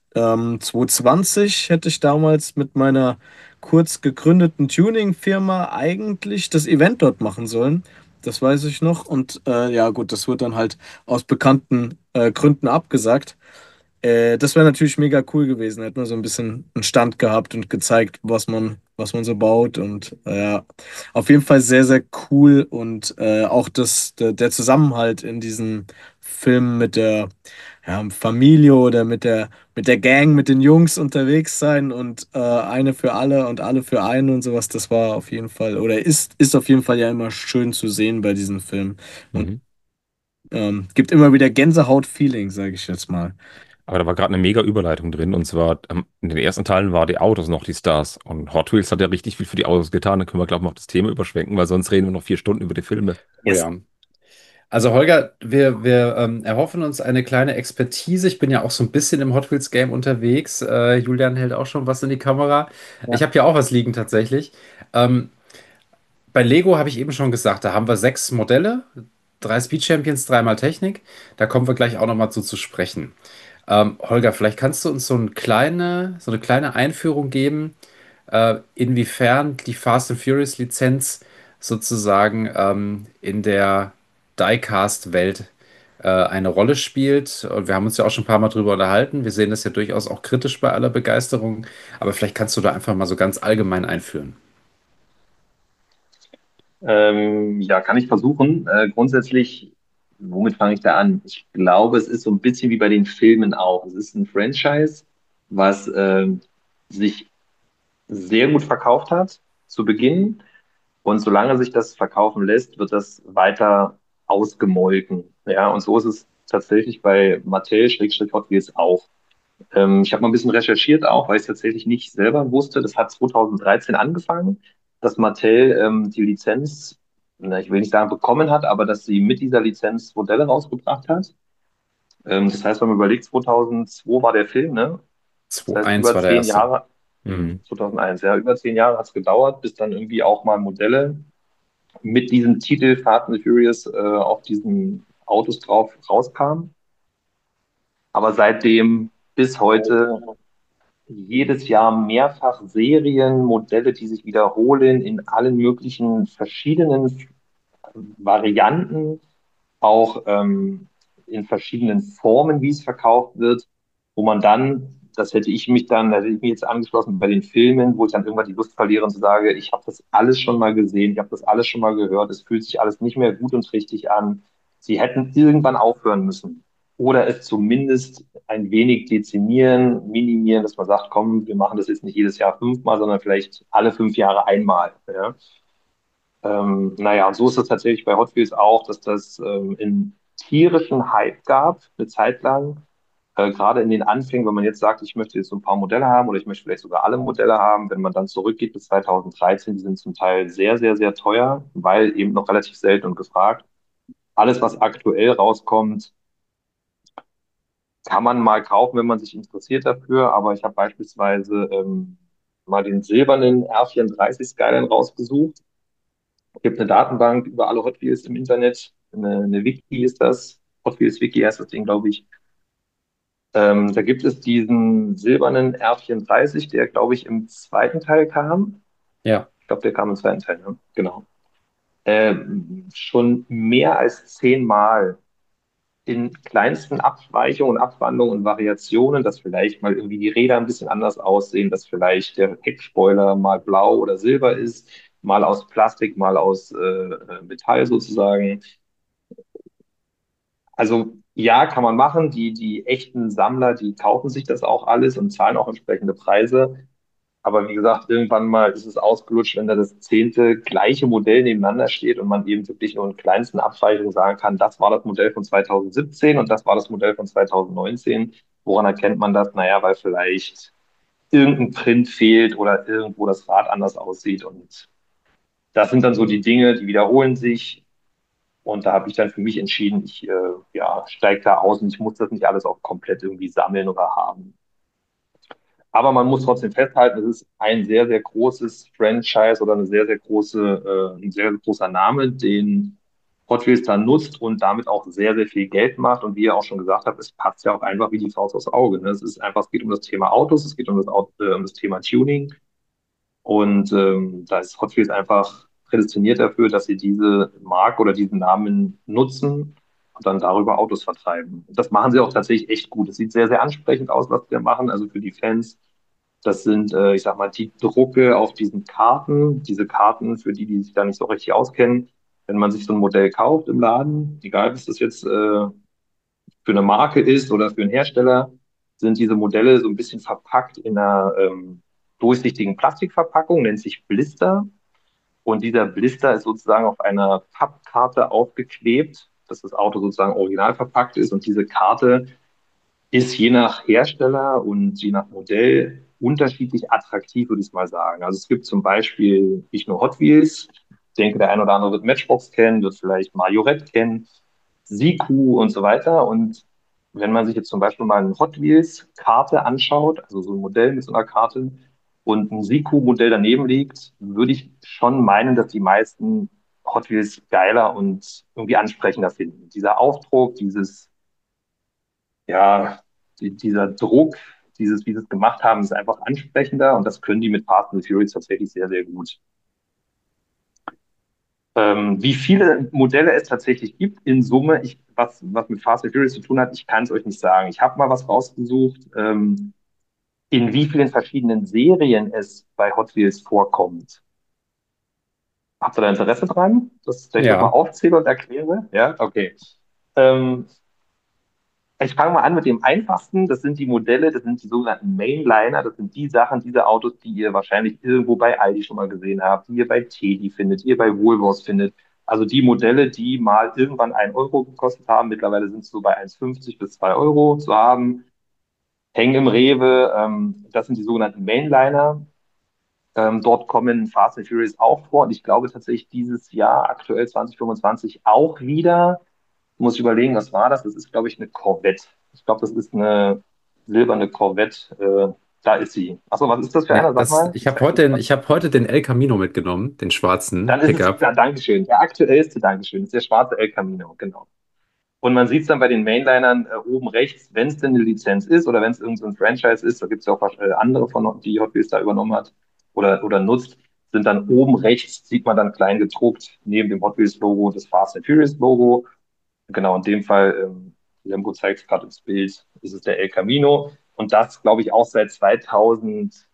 2020 hätte ich damals mit meiner kurz gegründeten Tuning-Firma eigentlich das Event dort machen sollen. Das weiß ich noch. Und ja, gut, das wird dann halt aus bekannten Gründen abgesagt. Das wäre natürlich mega cool gewesen. Hätte man so ein bisschen einen Stand gehabt und gezeigt, was man so baut. Und ja, auf jeden Fall sehr, sehr cool. Und auch der Zusammenhalt in diesem Film mit der Familie oder mit der Gang, mit den Jungs unterwegs sein und eine für alle und alle für einen und sowas, das war auf jeden Fall, oder ist auf jeden Fall ja immer schön zu sehen bei diesen Filmen. Und Mhm. gibt immer wieder Gänsehaut-Feeling, sage ich jetzt mal. Aber da war gerade eine mega Überleitung drin. Und zwar in den ersten Teilen waren die Autos noch die Stars. Und Hot Wheels hat ja richtig viel für die Autos getan. Da können wir, glaube ich, noch das Thema überschwenken, weil sonst reden wir noch 4 Stunden über die Filme. Oh ja. Also Holger, wir erhoffen uns eine kleine Expertise. Ich bin ja auch so ein bisschen im Hot Wheels Game unterwegs. Julian hält auch schon was in die Kamera. Ich habe ja auch was liegen tatsächlich. Ähm, bei Lego habe ich eben schon gesagt, da haben wir 6 Modelle, 3 Speed Champions, dreimal Technik. Da kommen wir gleich auch noch mal zu sprechen. Holger, vielleicht kannst du uns so eine kleine Einführung geben, inwiefern die Fast and Furious Lizenz sozusagen in der Diecast-Welt eine Rolle spielt. Und wir haben uns ja auch schon ein paar Mal drüber unterhalten. Wir sehen das ja durchaus auch kritisch bei aller Begeisterung. Aber vielleicht kannst du da einfach mal so ganz allgemein einführen. Ja, kann ich versuchen. Grundsätzlich, womit fange ich da an? Ich glaube, es ist so ein bisschen wie bei den Filmen auch. Es ist ein Franchise, was sich sehr gut verkauft hat zu Beginn. Und solange sich das verkaufen lässt, wird das weiter ausgemolken. Ja, und so ist es tatsächlich bei Mattel-Hot Wheels auch. Ich habe mal ein bisschen recherchiert auch, weil ich es tatsächlich nicht selber wusste. Das hat 2013 angefangen, dass Mattel die Lizenz, na, ich will nicht sagen bekommen hat, aber dass sie mit dieser Lizenz Modelle rausgebracht hat. Das heißt, wenn man überlegt, 2002 war der Film, ne? Das heißt, 2.1 über war der zehn erste. Jahre, Mhm. 2001, ja, über 10 Jahre hat es gedauert, bis dann irgendwie auch mal Modelle mit diesem Titel Fast and the Furious auf diesen Autos drauf rauskamen. Aber seitdem bis heute jedes Jahr mehrfach Serien, Modelle, die sich wiederholen in allen möglichen verschiedenen Varianten, auch in verschiedenen Formen, wie es verkauft wird, wo man dann, da hätte ich mich jetzt angeschlossen bei den Filmen, wo ich dann irgendwann die Lust verliere und sage, ich habe das alles schon mal gesehen, ich habe das alles schon mal gehört, es fühlt sich alles nicht mehr gut und richtig an. Sie hätten irgendwann aufhören müssen. Oder es zumindest ein wenig dezimieren, minimieren, dass man sagt, komm, wir machen das jetzt nicht jedes Jahr 5-mal, sondern vielleicht alle 5 Jahre einmal. Ja? Naja, und so ist es tatsächlich bei Hot Wheels auch, dass das in tierischen Hype gab, eine Zeit lang. Gerade in den Anfängen, wenn man jetzt sagt, ich möchte jetzt so ein paar Modelle haben oder ich möchte vielleicht sogar alle Modelle haben, wenn man dann zurückgeht bis 2013, die sind zum Teil sehr, sehr, sehr teuer, weil eben noch relativ selten und gefragt. Alles, was aktuell rauskommt, kann man mal kaufen, wenn man sich interessiert dafür. Aber ich habe beispielsweise mal den silbernen R34 Skyline rausgesucht. Es gibt eine Datenbank über alle Hot Wheels im Internet. Eine Wiki ist das. Hot Wheels Wiki heißt das Ding, glaube ich. Da gibt es diesen silbernen R34, der, glaube ich, im zweiten Teil kam. Ja. Ich glaube, der kam im zweiten Teil, ne? Genau. Schon mehr als 10-mal in kleinsten Abweichungen, Abwandlungen und Variationen, dass vielleicht mal irgendwie die Räder ein bisschen anders aussehen, dass vielleicht der Heckspoiler mal blau oder silber ist, mal aus Plastik, mal aus Metall sozusagen. Also ja, kann man machen. Die echten Sammler, die kaufen sich das auch alles und zahlen auch entsprechende Preise. Aber wie gesagt, irgendwann mal ist es ausgelutscht, wenn da das 10. gleiche Modell nebeneinander steht und man eben wirklich nur in kleinsten Abweichungen sagen kann, das war das Modell von 2017 und das war das Modell von 2019. Woran erkennt man das? Naja, weil vielleicht irgendein Print fehlt oder irgendwo das Rad anders aussieht. Und das sind dann so die Dinge, die wiederholen sich. Und da habe ich dann für mich entschieden, ich ja, steige da aus und ich muss das nicht alles auch komplett irgendwie sammeln oder haben. Aber man muss trotzdem festhalten, es ist ein sehr, sehr großes Franchise oder ein sehr, sehr großer Name, den Hot Wheels da nutzt und damit auch sehr, sehr viel Geld macht. Und wie ihr auch schon gesagt habt, es passt ja auch einfach wie die Faust aufs Auge. Ne? Es ist einfach, es geht um das Thema Autos, es geht um das Thema Tuning. Und da ist Hot Wheels einfach prädestiniert dafür, dass sie diese Marke oder diesen Namen nutzen und dann darüber Autos vertreiben. Und das machen sie auch tatsächlich echt gut. Es sieht sehr, sehr ansprechend aus, was wir machen. Also für die Fans, das sind, ich sag mal, die Drucke auf diesen Karten. Diese Karten, für die, die sich da nicht so richtig auskennen, wenn man sich so ein Modell kauft im Laden, egal was das jetzt für eine Marke ist oder für einen Hersteller, sind diese Modelle so ein bisschen verpackt in einer durchsichtigen Plastikverpackung, nennt sich Blister. Und dieser Blister ist sozusagen auf einer Pappkarte aufgeklebt, dass das Auto sozusagen original verpackt ist. Und diese Karte ist je nach Hersteller und je nach Modell unterschiedlich attraktiv, würde ich mal sagen. Also es gibt zum Beispiel nicht nur Hot Wheels. Ich denke, der ein oder andere wird Matchbox kennen, wird vielleicht Majorette kennen, Siku und so weiter. Und wenn man sich jetzt zum Beispiel mal eine Hot Wheels Karte anschaut, also so ein Modell mit so einer Karte und ein Siku Modell daneben liegt, würde ich schon meinen, dass die meisten Hot Wheels geiler und irgendwie ansprechender finden. Dieser Aufdruck, ja, dieser Druck, wie sie es gemacht haben, ist einfach ansprechender und das können die mit Fast and the Furious tatsächlich sehr, sehr gut. Wie viele Modelle es tatsächlich gibt in Summe, was mit Fast and Furious zu tun hat, ich kann es euch nicht sagen. Ich habe mal was rausgesucht, in wie vielen verschiedenen Serien es bei Hot Wheels vorkommt. Habt ihr da Interesse dran, dass ich das mal Ja. aufzähle und erkläre? Ja, okay. Ähm, Ich fange mal an mit dem einfachsten. Das sind die Modelle, das sind die sogenannten Mainliner. Das sind die Sachen, diese Autos, die ihr wahrscheinlich irgendwo bei Aldi schon mal gesehen habt, die ihr bei Teddy findet, die ihr bei Woolworths findet. Also die Modelle, die mal irgendwann 1 Euro gekostet haben, mittlerweile sind es so bei 1,50 bis 2 Euro zu haben, hängen im Rewe. Das sind die sogenannten Mainliner. Dort kommen Fast and Furious auch vor und ich glaube tatsächlich dieses Jahr, aktuell 2025, auch wieder. Muss ich überlegen, was war das? Das ist, glaube ich, eine Corvette. Ich glaube, das ist eine silberne Corvette. Da ist sie. Achso, was ist das für Ja, einer? Sag mal. ich hab heute den El Camino mitgenommen, den schwarzen Dann ist es, Pickup. ja, Dankeschön. Der aktuellste, Dankeschön, ist der schwarze El Camino, genau. Und man sieht es dann bei den Mainlinern oben rechts, wenn es denn eine Lizenz ist oder wenn es irgendein so ein Franchise ist, da gibt es ja auch andere von, die Hot Wheels da übernommen hat oder nutzt, sind dann oben rechts, sieht man dann klein gedruckt, neben dem Hot Wheels Logo das Fast and Furious Logo. Genau, in dem Fall, Lemgo zeigt es gerade ins Bild, ist es der El Camino. Und das, glaube ich, auch seit 2014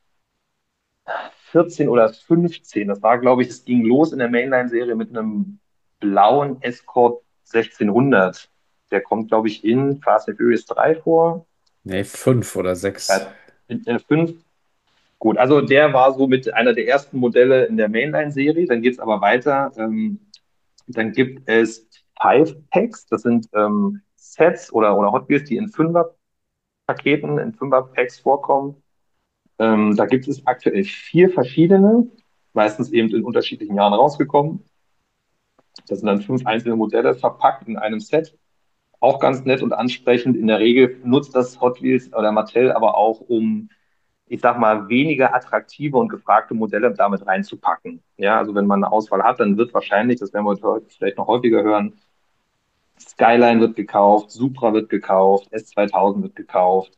oder 15. Das war, glaube ich, es ging los in der Mainline-Serie mit einem blauen Escort 1600. Der kommt, glaube ich, in Fast and Furious 3 vor. Nee, 5 oder 6. In 5. Gut, also der war so mit einer der ersten Modelle in der Mainline-Serie. Dann geht es aber weiter. Dann gibt es Five Packs. Das sind Sets oder Hot Wheels, die in Fünfer-Paketen, in Fünfer-Packs vorkommen. Da gibt es aktuell 4 verschiedene, meistens eben in unterschiedlichen Jahren rausgekommen. Das sind dann 5 einzelne Modelle verpackt in einem Set. Auch ganz nett und ansprechend. In der Regel nutzt das Hot Wheels oder Mattel aber auch, um, ich sag mal, weniger attraktive und gefragte Modelle damit reinzupacken. Ja, also wenn man eine Auswahl hat, dann wird wahrscheinlich, das werden wir heute vielleicht noch häufiger hören, Skyline wird gekauft, Supra wird gekauft, S2000 wird gekauft.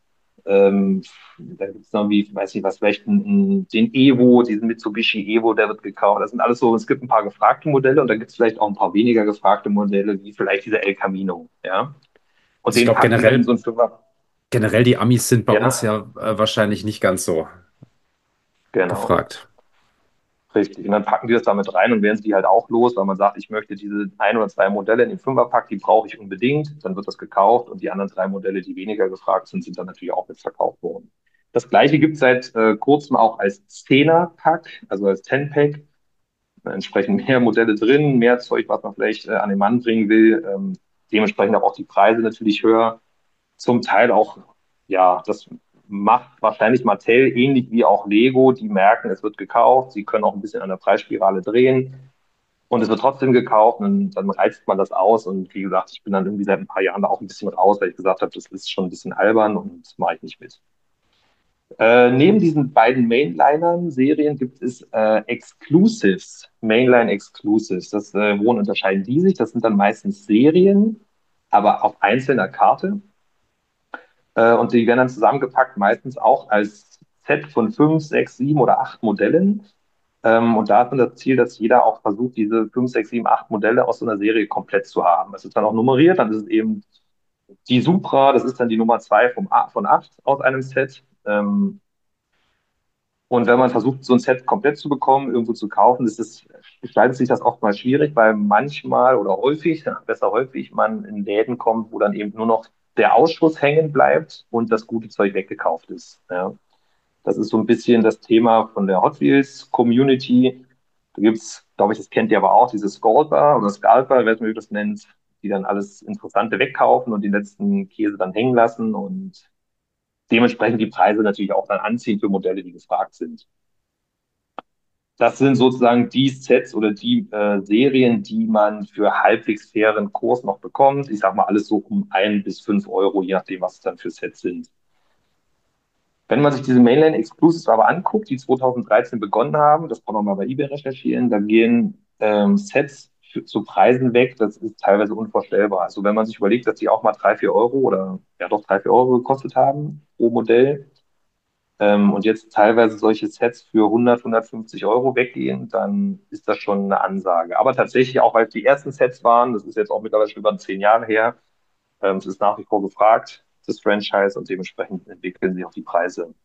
Da gibt es noch wie, weiß nicht was, vielleicht den Evo, diesen Mitsubishi Evo, der wird gekauft. Das sind alles so, es gibt ein paar gefragte Modelle und dann gibt es vielleicht auch ein paar weniger gefragte Modelle, wie vielleicht dieser El Camino, ja. Und Also ich den glaube packen wir in so einen Fünfer. generell die Amis sind bei uns Ja, ja wahrscheinlich nicht ganz so genau. gefragt. Richtig. Und dann packen die das damit rein und werden sie die halt auch los, weil man sagt, ich möchte diese 1 oder 2 Modelle in den Fünferpack, die brauche ich unbedingt. Dann wird das gekauft und die anderen 3 Modelle, die weniger gefragt sind, sind dann natürlich auch mit verkauft worden. Das gleiche gibt es seit kurzem auch als Zehner-Pack, also als Ten-Pack. Entsprechend mehr Modelle drin, mehr Zeug, was man vielleicht an den Mann bringen will. Dementsprechend auch die Preise natürlich höher. Zum Teil auch, ja, das macht wahrscheinlich Mattel ähnlich wie auch Lego. Die merken, es wird gekauft. Sie können auch ein bisschen an der Preisspirale drehen. Und es wird trotzdem gekauft und dann reizt man das aus. Und wie gesagt, ich bin dann irgendwie seit ein paar Jahren da auch ein bisschen raus, weil ich gesagt habe, das ist schon ein bisschen albern und das mache ich nicht mit. Neben diesen beiden Mainlinern-Serien gibt es Exclusives, Mainline Exclusives. Worin unterscheiden die sich? Das sind dann meistens Serien, aber auf einzelner Karte. Und die werden dann zusammengepackt, meistens auch als Set von 5, 6, 7 oder 8 Modellen. Und da ist dann das Ziel, dass jeder auch versucht, diese 5, 6, 7, 8 Modelle aus so einer Serie komplett zu haben. Es ist dann auch nummeriert, dann ist es eben die Supra, das ist dann die Nummer 2 von 8 aus einem Set. Und wenn man versucht, so ein Set komplett zu bekommen, irgendwo zu kaufen, gestaltet sich das oftmals schwierig, weil manchmal oder häufig, ja, besser häufig, man in Läden kommt, wo dann eben nur noch der Ausschuss hängen bleibt und das gute Zeug weggekauft ist. Ja. Das ist so ein bisschen das Thema von der Hot Wheels Community. Da gibt's, glaube ich, das kennt ihr aber auch, diese Scalper oder Scalper, ich weiß nicht, wie du das nennt, die dann alles Interessante wegkaufen und den letzten Käse dann hängen lassen und dementsprechend die Preise natürlich auch dann anziehen für Modelle, die gefragt sind. Das sind sozusagen die Sets oder die Serien, die man für halbwegs fairen Kurs noch bekommt. Ich sage mal alles so um 1 bis 5 Euro, je nachdem, was es dann für Sets sind. Wenn man sich diese Mainline Exclusives aber anguckt, die 2013 begonnen haben, das kann man mal bei eBay recherchieren, da gehen Sets zu Preisen weg, das ist teilweise unvorstellbar. Also wenn man sich überlegt, dass die auch mal 3, 4 Euro oder ja doch 3, 4 Euro gekostet haben pro Modell, und jetzt teilweise solche Sets für 100, 150 Euro weggehen, dann ist das schon eine Ansage. Aber tatsächlich, auch weil es die ersten Sets waren, das ist jetzt auch mittlerweile schon über 10 Jahre her, es ist nach wie vor gefragt, das Franchise, und dementsprechend entwickeln sich auch die Preise.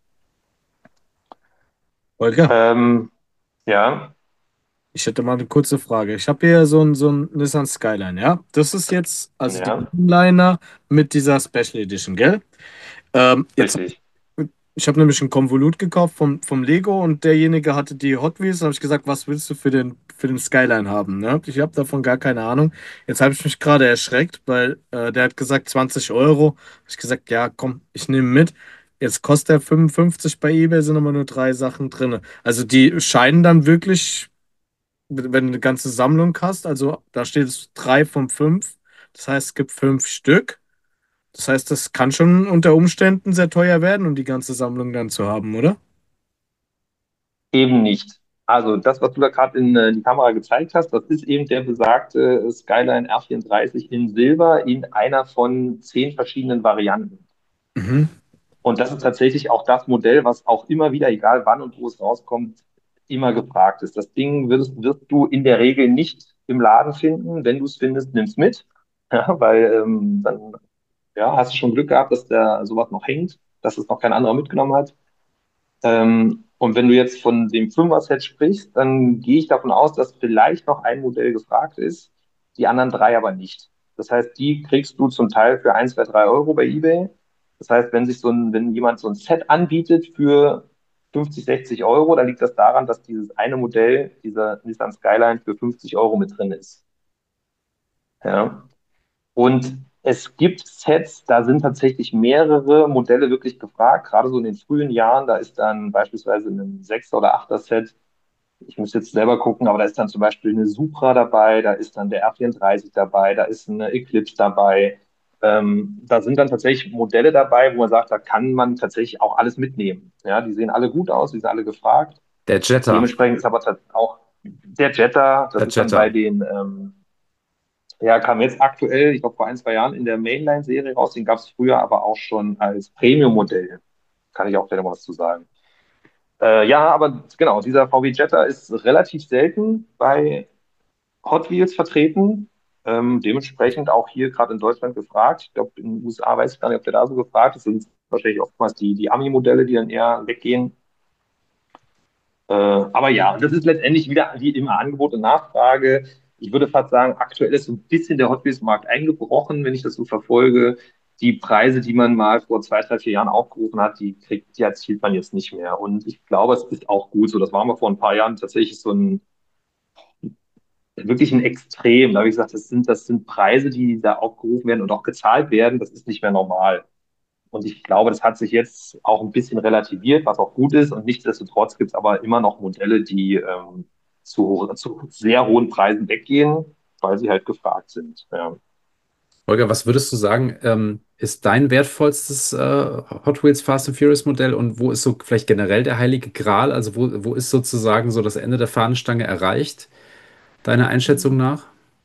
Holger, Ja, ich hätte mal eine kurze Frage. Ich habe hier so ein Nissan Skyline, ja? Das ist jetzt also der ja, Inliner mit dieser Special Edition, gell? Jetzt richtig. Ich habe nämlich ein Konvolut gekauft vom Lego und derjenige hatte die Hot Wheels. Da habe ich gesagt, was willst du für den Skyline haben? Ne? Ich habe davon gar keine Ahnung. Jetzt habe ich mich gerade erschreckt, weil der hat gesagt 20 Euro. Habe ich gesagt, ja, komm, ich nehme mit. Jetzt kostet er 55 bei eBay, sind aber nur 3 Sachen drin. Also die scheinen dann wirklich, wenn du eine ganze Sammlung hast, also da steht es 3 von 5. Das heißt, es gibt 5 Stück. Das heißt, das kann schon unter Umständen sehr teuer werden, um die ganze Sammlung dann zu haben, oder? Eben nicht. Also das, was du da gerade in die Kamera gezeigt hast, das ist eben der besagte Skyline R34 in Silber in einer von 10 verschiedenen Varianten. Mhm. Und das ist tatsächlich auch das Modell, was auch immer wieder, egal wann und wo es rauskommt, immer gefragt ist. Das Ding wirst du in der Regel nicht im Laden finden. Wenn du es findest, nimm's mit. Ja, weil dann ja, hast du schon Glück gehabt, dass da sowas noch hängt, dass es noch kein anderer mitgenommen hat. Und wenn du jetzt von dem Fünfer-Set sprichst, dann gehe ich davon aus, dass vielleicht noch ein Modell gefragt ist, die anderen 3 aber nicht. Das heißt, die kriegst du zum Teil für 1, 2, 3 Euro bei eBay. Das heißt, wenn jemand so ein Set anbietet für 50, 60 Euro, dann liegt das daran, dass dieses eine Modell, dieser Nissan Skyline, für 50 Euro mit drin ist. Ja. Und es gibt Sets, da sind tatsächlich mehrere Modelle wirklich gefragt, gerade so in den frühen Jahren. Da ist dann beispielsweise ein 6er oder 8er Set. Ich muss jetzt selber gucken, aber da ist dann zum Beispiel eine Supra dabei, da ist dann der R34 dabei, da ist eine Eclipse dabei. Da sind dann tatsächlich Modelle dabei, wo man sagt, da kann man tatsächlich auch alles mitnehmen. Ja, die sehen alle gut aus, die sind alle gefragt. Der Jetta. Dementsprechend ist aber auch der Jetta, das Der ist dann bei Jetta. den ja, kam jetzt aktuell, ich glaube vor ein, 2 Jahren in der Mainline-Serie raus. Den gab es früher aber auch schon als Premium-Modell. Kann ich auch gleich noch was zu sagen. Ja, aber genau, dieser VW Jetta ist relativ selten bei Hot Wheels vertreten. Dementsprechend auch hier gerade in Deutschland gefragt. Ich glaube, in den USA weiß ich gar nicht, ob der da so gefragt ist. Das sind wahrscheinlich oftmals die Ami-Modelle, die dann eher weggehen. Aber ja, das ist letztendlich wieder wie immer Angebot und Nachfrage. Ich würde fast sagen, aktuell ist so ein bisschen der Hot Wheels Markt eingebrochen, wenn ich das so verfolge. Die Preise, die man mal vor 2, 3, 4 Jahren aufgerufen hat, die erzielt man jetzt nicht mehr. Und ich glaube, es ist auch gut so. Das war mal vor ein paar Jahren tatsächlich wirklich ein Extrem. Da habe ich gesagt, das sind Preise, die da aufgerufen werden und auch gezahlt werden. Das ist nicht mehr normal. Und ich glaube, das hat sich jetzt auch ein bisschen relativiert, was auch gut ist. Und nichtsdestotrotz gibt es aber immer noch Modelle, die zu sehr hohen Preisen weggehen, weil sie halt gefragt sind. Ja. Holger, was würdest du sagen, ist dein wertvollstes Hot Wheels Fast and Furious Modell und wo ist so vielleicht generell der heilige Gral? Also wo ist sozusagen so das Ende der Fahnenstange erreicht, deiner Einschätzung nach?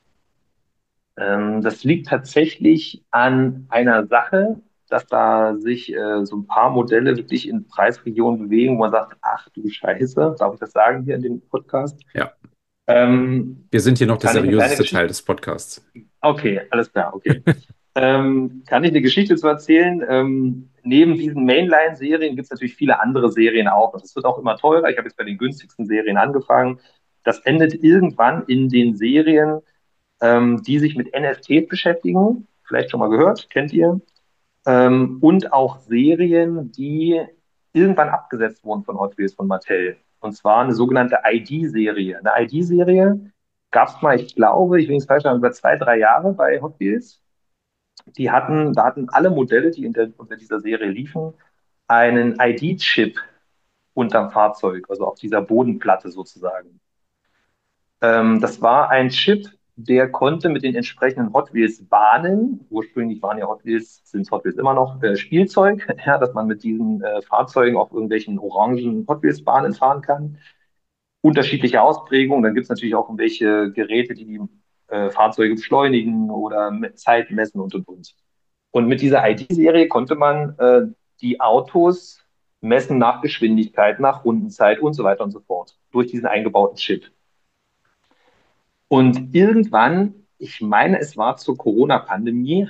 Das liegt tatsächlich an einer Sache, dass da sich so ein paar Modelle wirklich in Preisregionen bewegen, wo man sagt, ach du Scheiße, darf ich das sagen hier in dem Podcast? Ja, Ähm, wir sind hier noch der Kann ich eine kleine seriöseste Teil Geschichte? des Podcasts. Okay, alles klar, okay. Kann ich eine Geschichte zu erzählen? Neben diesen Mainline-Serien gibt es natürlich viele andere Serien auch. Und es wird auch immer teurer. Ich habe jetzt bei den günstigsten Serien angefangen. Das endet irgendwann in den Serien, die sich mit NFTs beschäftigen. Vielleicht schon mal gehört, kennt ihr? Und auch Serien, die irgendwann abgesetzt wurden von Hot Wheels von Mattel. Und zwar eine sogenannte ID-Serie. Eine ID-Serie gab es mal, ich glaube, ich will nicht falsch sagen, über 2, 3 Jahre bei Hot Wheels. Da hatten alle Modelle, die unter dieser Serie liefen, einen ID-Chip unterm Fahrzeug, also auf dieser Bodenplatte sozusagen. Das war ein Chip, der konnte mit den entsprechenden Hot Wheels Bahnen, ursprünglich waren ja Hot Wheels, sind Hot Wheels immer noch Spielzeug, ja, dass man mit diesen Fahrzeugen auf irgendwelchen orangen Hot Wheels Bahnen fahren kann. Unterschiedliche Ausprägungen. Dann gibt es natürlich auch irgendwelche Geräte, die Fahrzeuge beschleunigen oder Zeit messen und. Und mit dieser ID-Serie konnte man die Autos messen nach Geschwindigkeit, nach Rundenzeit und so weiter und so fort durch diesen eingebauten Chip. Und irgendwann, ich meine, es war zur Corona-Pandemie,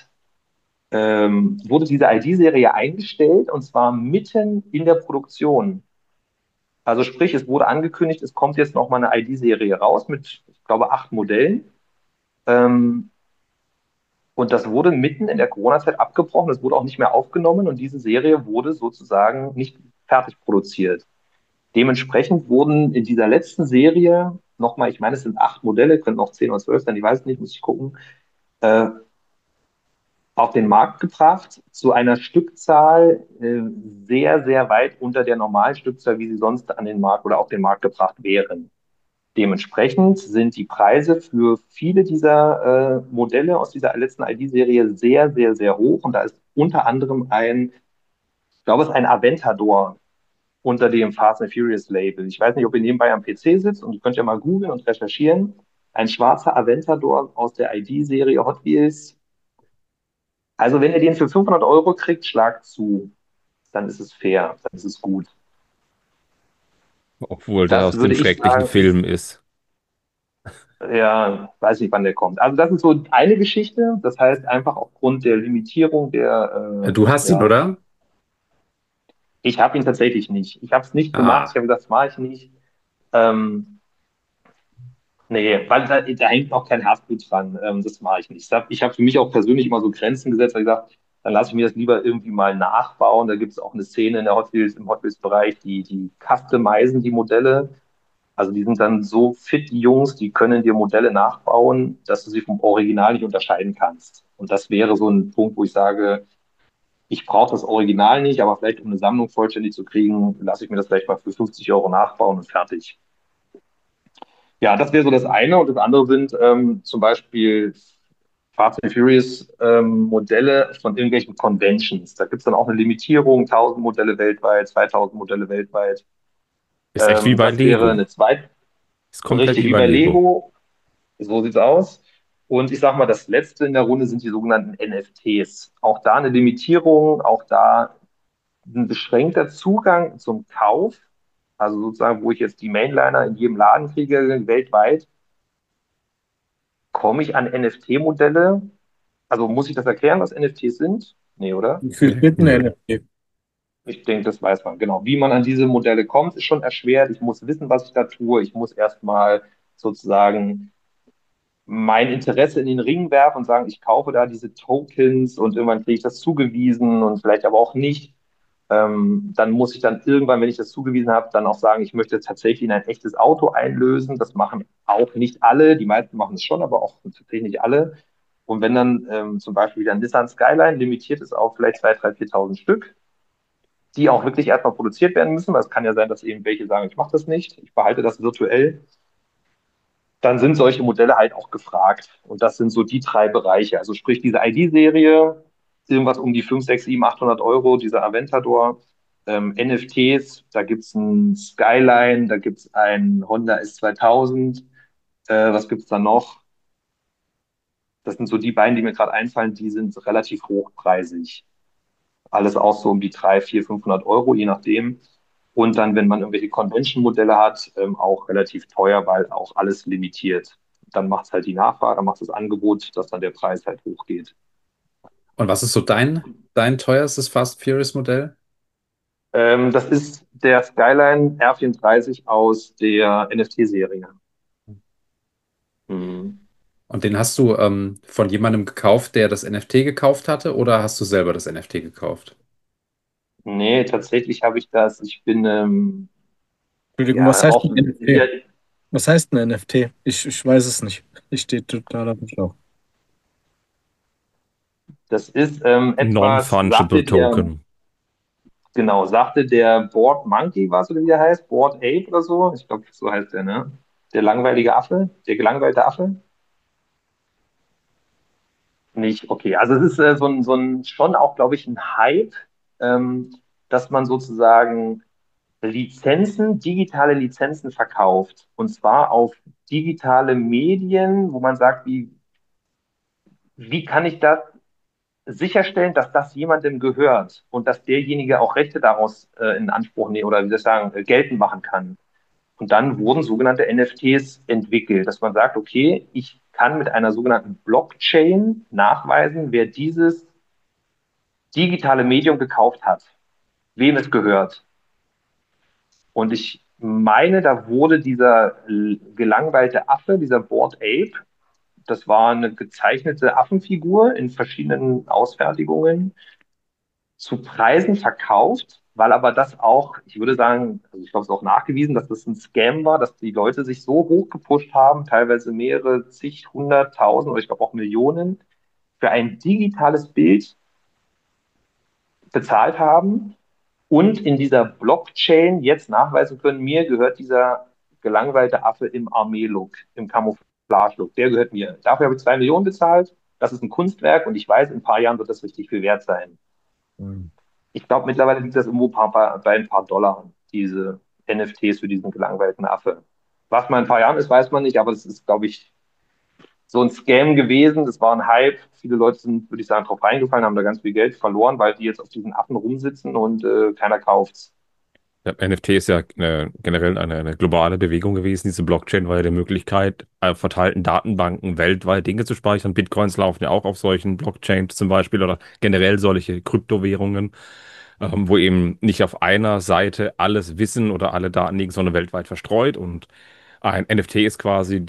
wurde diese ID-Serie eingestellt und zwar mitten in der Produktion. Also sprich, es wurde angekündigt, es kommt jetzt noch mal eine ID-Serie raus mit, ich glaube, 8 Modellen. Ähm, Und das wurde mitten in der Corona-Zeit abgebrochen, das wurde auch nicht mehr aufgenommen und diese Serie wurde sozusagen nicht fertig produziert. Dementsprechend wurden in dieser letzten Serie nochmal, ich meine, es sind 8 Modelle, könnten auch 10 oder 12 sein, ich weiß nicht, muss ich gucken, äh, auf den Markt gebracht zu einer Stückzahl sehr, sehr weit unter der normalen Stückzahl, wie sie sonst an den Markt oder auf den Markt gebracht wären. Dementsprechend sind die Preise für viele dieser Modelle aus dieser letzten ID-Serie sehr, sehr, sehr hoch. Und da ist unter anderem ich glaube, es ist ein Aventador unter dem Fast and Furious Label. Ich weiß nicht, ob ihr nebenbei am PC sitzt und ihr könnt ja mal googeln und recherchieren. Ein schwarzer Aventador aus der ID-Serie Hot Wheels. Also wenn ihr den für 500 € kriegt, schlagt zu. Dann ist es fair, dann ist es gut. Obwohl der Das aus dem würde ich schrecklichen sagen, Film ist. ja, weiß nicht, wann der kommt. Also das ist so eine Geschichte. Das heißt einfach aufgrund der Limitierung Du hast ihn, ja, oder? ich habe ihn tatsächlich nicht. Ich habe es nicht gemacht. Ich Ah, habe gesagt, das mache ich nicht. Ähm, Nee, weil da hängt auch kein Herzblut dran. Das mache ich nicht. Ich hab für mich auch persönlich immer so Grenzen gesetzt, weil ich gesagt, dann lasse ich mir das lieber irgendwie mal nachbauen. Da gibt es auch eine Szene in der Hot Wheels, im Hot Wheels-Bereich, die customizen die Modelle. Also die sind dann so fit, die Jungs, die können dir Modelle nachbauen, dass du sie vom Original nicht unterscheiden kannst. Und das wäre so ein Punkt, wo ich sage, ich brauche das Original nicht, aber vielleicht um eine Sammlung vollständig zu kriegen, lasse ich mir das vielleicht mal für 50 € nachbauen und fertig. Ja, das wäre so das eine. Und das andere sind zum Beispiel Fast and Furious Modelle von irgendwelchen Conventions. Da gibt es dann auch eine Limitierung, 1.000 Modelle weltweit, 2.000 Modelle weltweit. Ist echt wie bei Das wäre Lego. eine zweite, Ist komplett richtig wie wie bei bei Lego. Lego. So sieht's aus. Und ich sag mal, das letzte in der Runde sind die sogenannten NFTs. Auch da eine Limitierung, auch da ein beschränkter Zugang zum Kauf. Also sozusagen, wo ich jetzt die Mainliner in jedem Laden kriege, weltweit, komme ich an NFT-Modelle. Also muss ich das erklären, was NFTs sind? Nee, oder? Wie viel steht ein Nö. NFT? Ich denke, das weiß man. Genau. Wie man an diese Modelle kommt, ist schon erschwert. Ich muss wissen, was ich da tue. Ich muss erstmal sozusagen mein Interesse in den Ring werfen und sagen, ich kaufe da diese Tokens und irgendwann kriege ich das zugewiesen und vielleicht aber auch nicht. Dann muss ich dann irgendwann, wenn ich das zugewiesen habe, dann auch sagen, ich möchte tatsächlich in ein echtes Auto einlösen. Das machen auch nicht alle. Die meisten machen es schon, aber auch tatsächlich nicht alle. Und wenn dann zum Beispiel wieder ein Nissan Skyline limitiert ist auf vielleicht 2.000, 3.000, 4.000 Stück, die auch wirklich erstmal produziert werden müssen, weil es kann ja sein, dass eben welche sagen, ich mache das nicht, ich behalte das virtuell, dann sind solche Modelle halt auch gefragt. Und das sind so die 3 Bereiche. Also sprich diese ID-Serie, irgendwas um die 5, 6, 7, 800 €, dieser Aventador. NFTs, da gibt's ein Skyline, da gibt's ein Honda S2000. Was gibt's da noch? Das sind so die beiden, die mir gerade einfallen, die sind relativ hochpreisig. Alles auch so um die 3, 4, 500 €, je nachdem. Und dann, wenn man irgendwelche Convention-Modelle hat, auch relativ teuer, weil auch alles limitiert. Dann macht es halt die Nachfrage, macht das Angebot, dass dann der Preis halt hochgeht. und was ist so dein teuerstes Fast Furious Modell? Das ist der Skyline R34 aus der NFT-Serie. Mhm. Und den hast du von jemandem gekauft, der das NFT gekauft hatte, oder hast du selber das NFT gekauft? Nee, tatsächlich habe ich das. Ich bin Entschuldigung, was ja heißt auch ein NFT? ja, Was heißt ein NFT? Ich weiß es nicht. Ich stehe total auf dem Schlauch. das ist etwas, Non-fungible Token. sagte der Bored Monkey, was oder wie der heißt? Bored Ape oder so? Ich glaube, so heißt der, ne? Der langweilige Affe? Der gelangweilte Affe? Nicht, okay. Also es ist so ein schon auch, glaube ich, ein Hype, ähm, dass man sozusagen digitale Lizenzen verkauft. Und zwar auf digitale Medien, wo man sagt, wie kann ich das sicherstellen, dass das jemandem gehört und dass derjenige auch Rechte daraus in Anspruch nehmen oder wie soll ich sagen, geltend machen kann. Und dann wurden sogenannte NFTs entwickelt, dass man sagt, okay, ich kann mit einer sogenannten Blockchain nachweisen, wer dieses digitale Medium gekauft hat, wem es gehört. Und ich meine, da wurde dieser gelangweilte Affe, dieser Bored Ape, Das war eine gezeichnete Affenfigur in verschiedenen Ausfertigungen, zu Preisen verkauft, weil aber das auch, ich würde sagen, also ich glaube, es ist auch nachgewiesen, dass das ein Scam war, dass die Leute sich so hoch gepusht haben, teilweise mehrere zig, hunderttausend oder ich glaube auch Millionen für ein digitales Bild bezahlt haben und in dieser Blockchain jetzt nachweisen können, mir gehört dieser gelangweilte Affe im Armee-Look, im Camouflage-Look, der gehört mir. Dafür habe ich 2 Millionen bezahlt. Das ist ein Kunstwerk und ich weiß, in ein paar Jahren wird das richtig viel wert sein. Mhm. Ich glaube, mittlerweile liegt das irgendwo bei ein paar Dollar, diese NFTs für diesen gelangweilten Affe. Was mal in ein paar Jahren ist, weiß man nicht, aber das ist, glaube ich, so ein Scam gewesen. Das war ein Hype. Viele Leute sind, würde ich sagen, drauf reingefallen, haben da ganz viel Geld verloren, weil die jetzt auf diesen Affen rumsitzen und keiner kauft's. Ja, NFT ist ja generell eine globale Bewegung gewesen. Diese Blockchain war ja die Möglichkeit, auf verteilten Datenbanken weltweit Dinge zu speichern. Bitcoins laufen ja auch auf solchen Blockchains zum Beispiel oder generell solche Kryptowährungen, wo eben nicht auf einer Seite alles Wissen oder alle Daten liegen, sondern weltweit verstreut. Und ein NFT ist quasi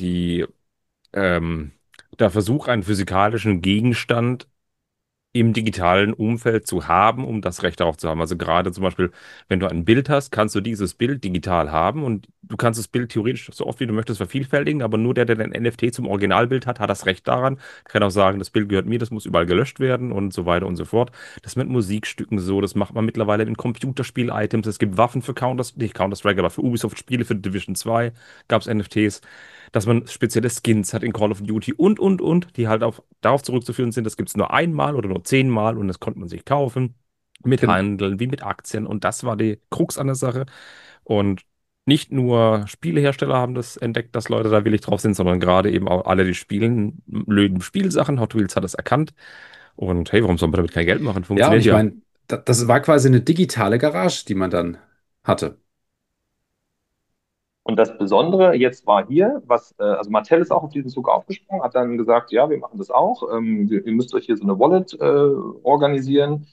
ähm, der Versuch, einen physikalischen Gegenstand im digitalen Umfeld zu haben, um das Recht darauf zu haben. Also gerade zum Beispiel, wenn du ein Bild hast, kannst du dieses Bild digital haben und du kannst das Bild theoretisch so oft wie du möchtest vervielfältigen, aber nur der ein NFT zum Originalbild hat, hat das Recht daran. Kann auch sagen, das Bild gehört mir, das muss überall gelöscht werden und so weiter und so fort. Das ist mit Musikstücken so, das macht man mittlerweile in Computerspiel-Items. Es gibt Waffen für nicht Counter-Strike, aber für Ubisoft-Spiele, für Division 2 gab es NFTs, dass man spezielle Skins hat in Call of Duty und, die halt darauf zurückzuführen sind, das gibt es nur einmal oder nur 10-mal und das konnte man sich kaufen, mit Gen- Handeln, wie mit Aktien und das war die Krux an der Sache. Und nicht nur Spielehersteller haben das entdeckt, dass Leute da willig drauf sind, sondern gerade eben auch alle, die spielen, löden Spielsachen. Hot Wheels hat das erkannt. Und hey, warum soll man damit kein Geld machen? Ja, und Funktioniert ich ja. meine, das war quasi eine digitale Garage, die man dann hatte. Und das Besondere jetzt war hier, also Mattel ist auch auf diesen Zug aufgesprungen, hat dann gesagt, ja, wir machen das auch. Ihr müsst euch hier so eine Wallet organisieren.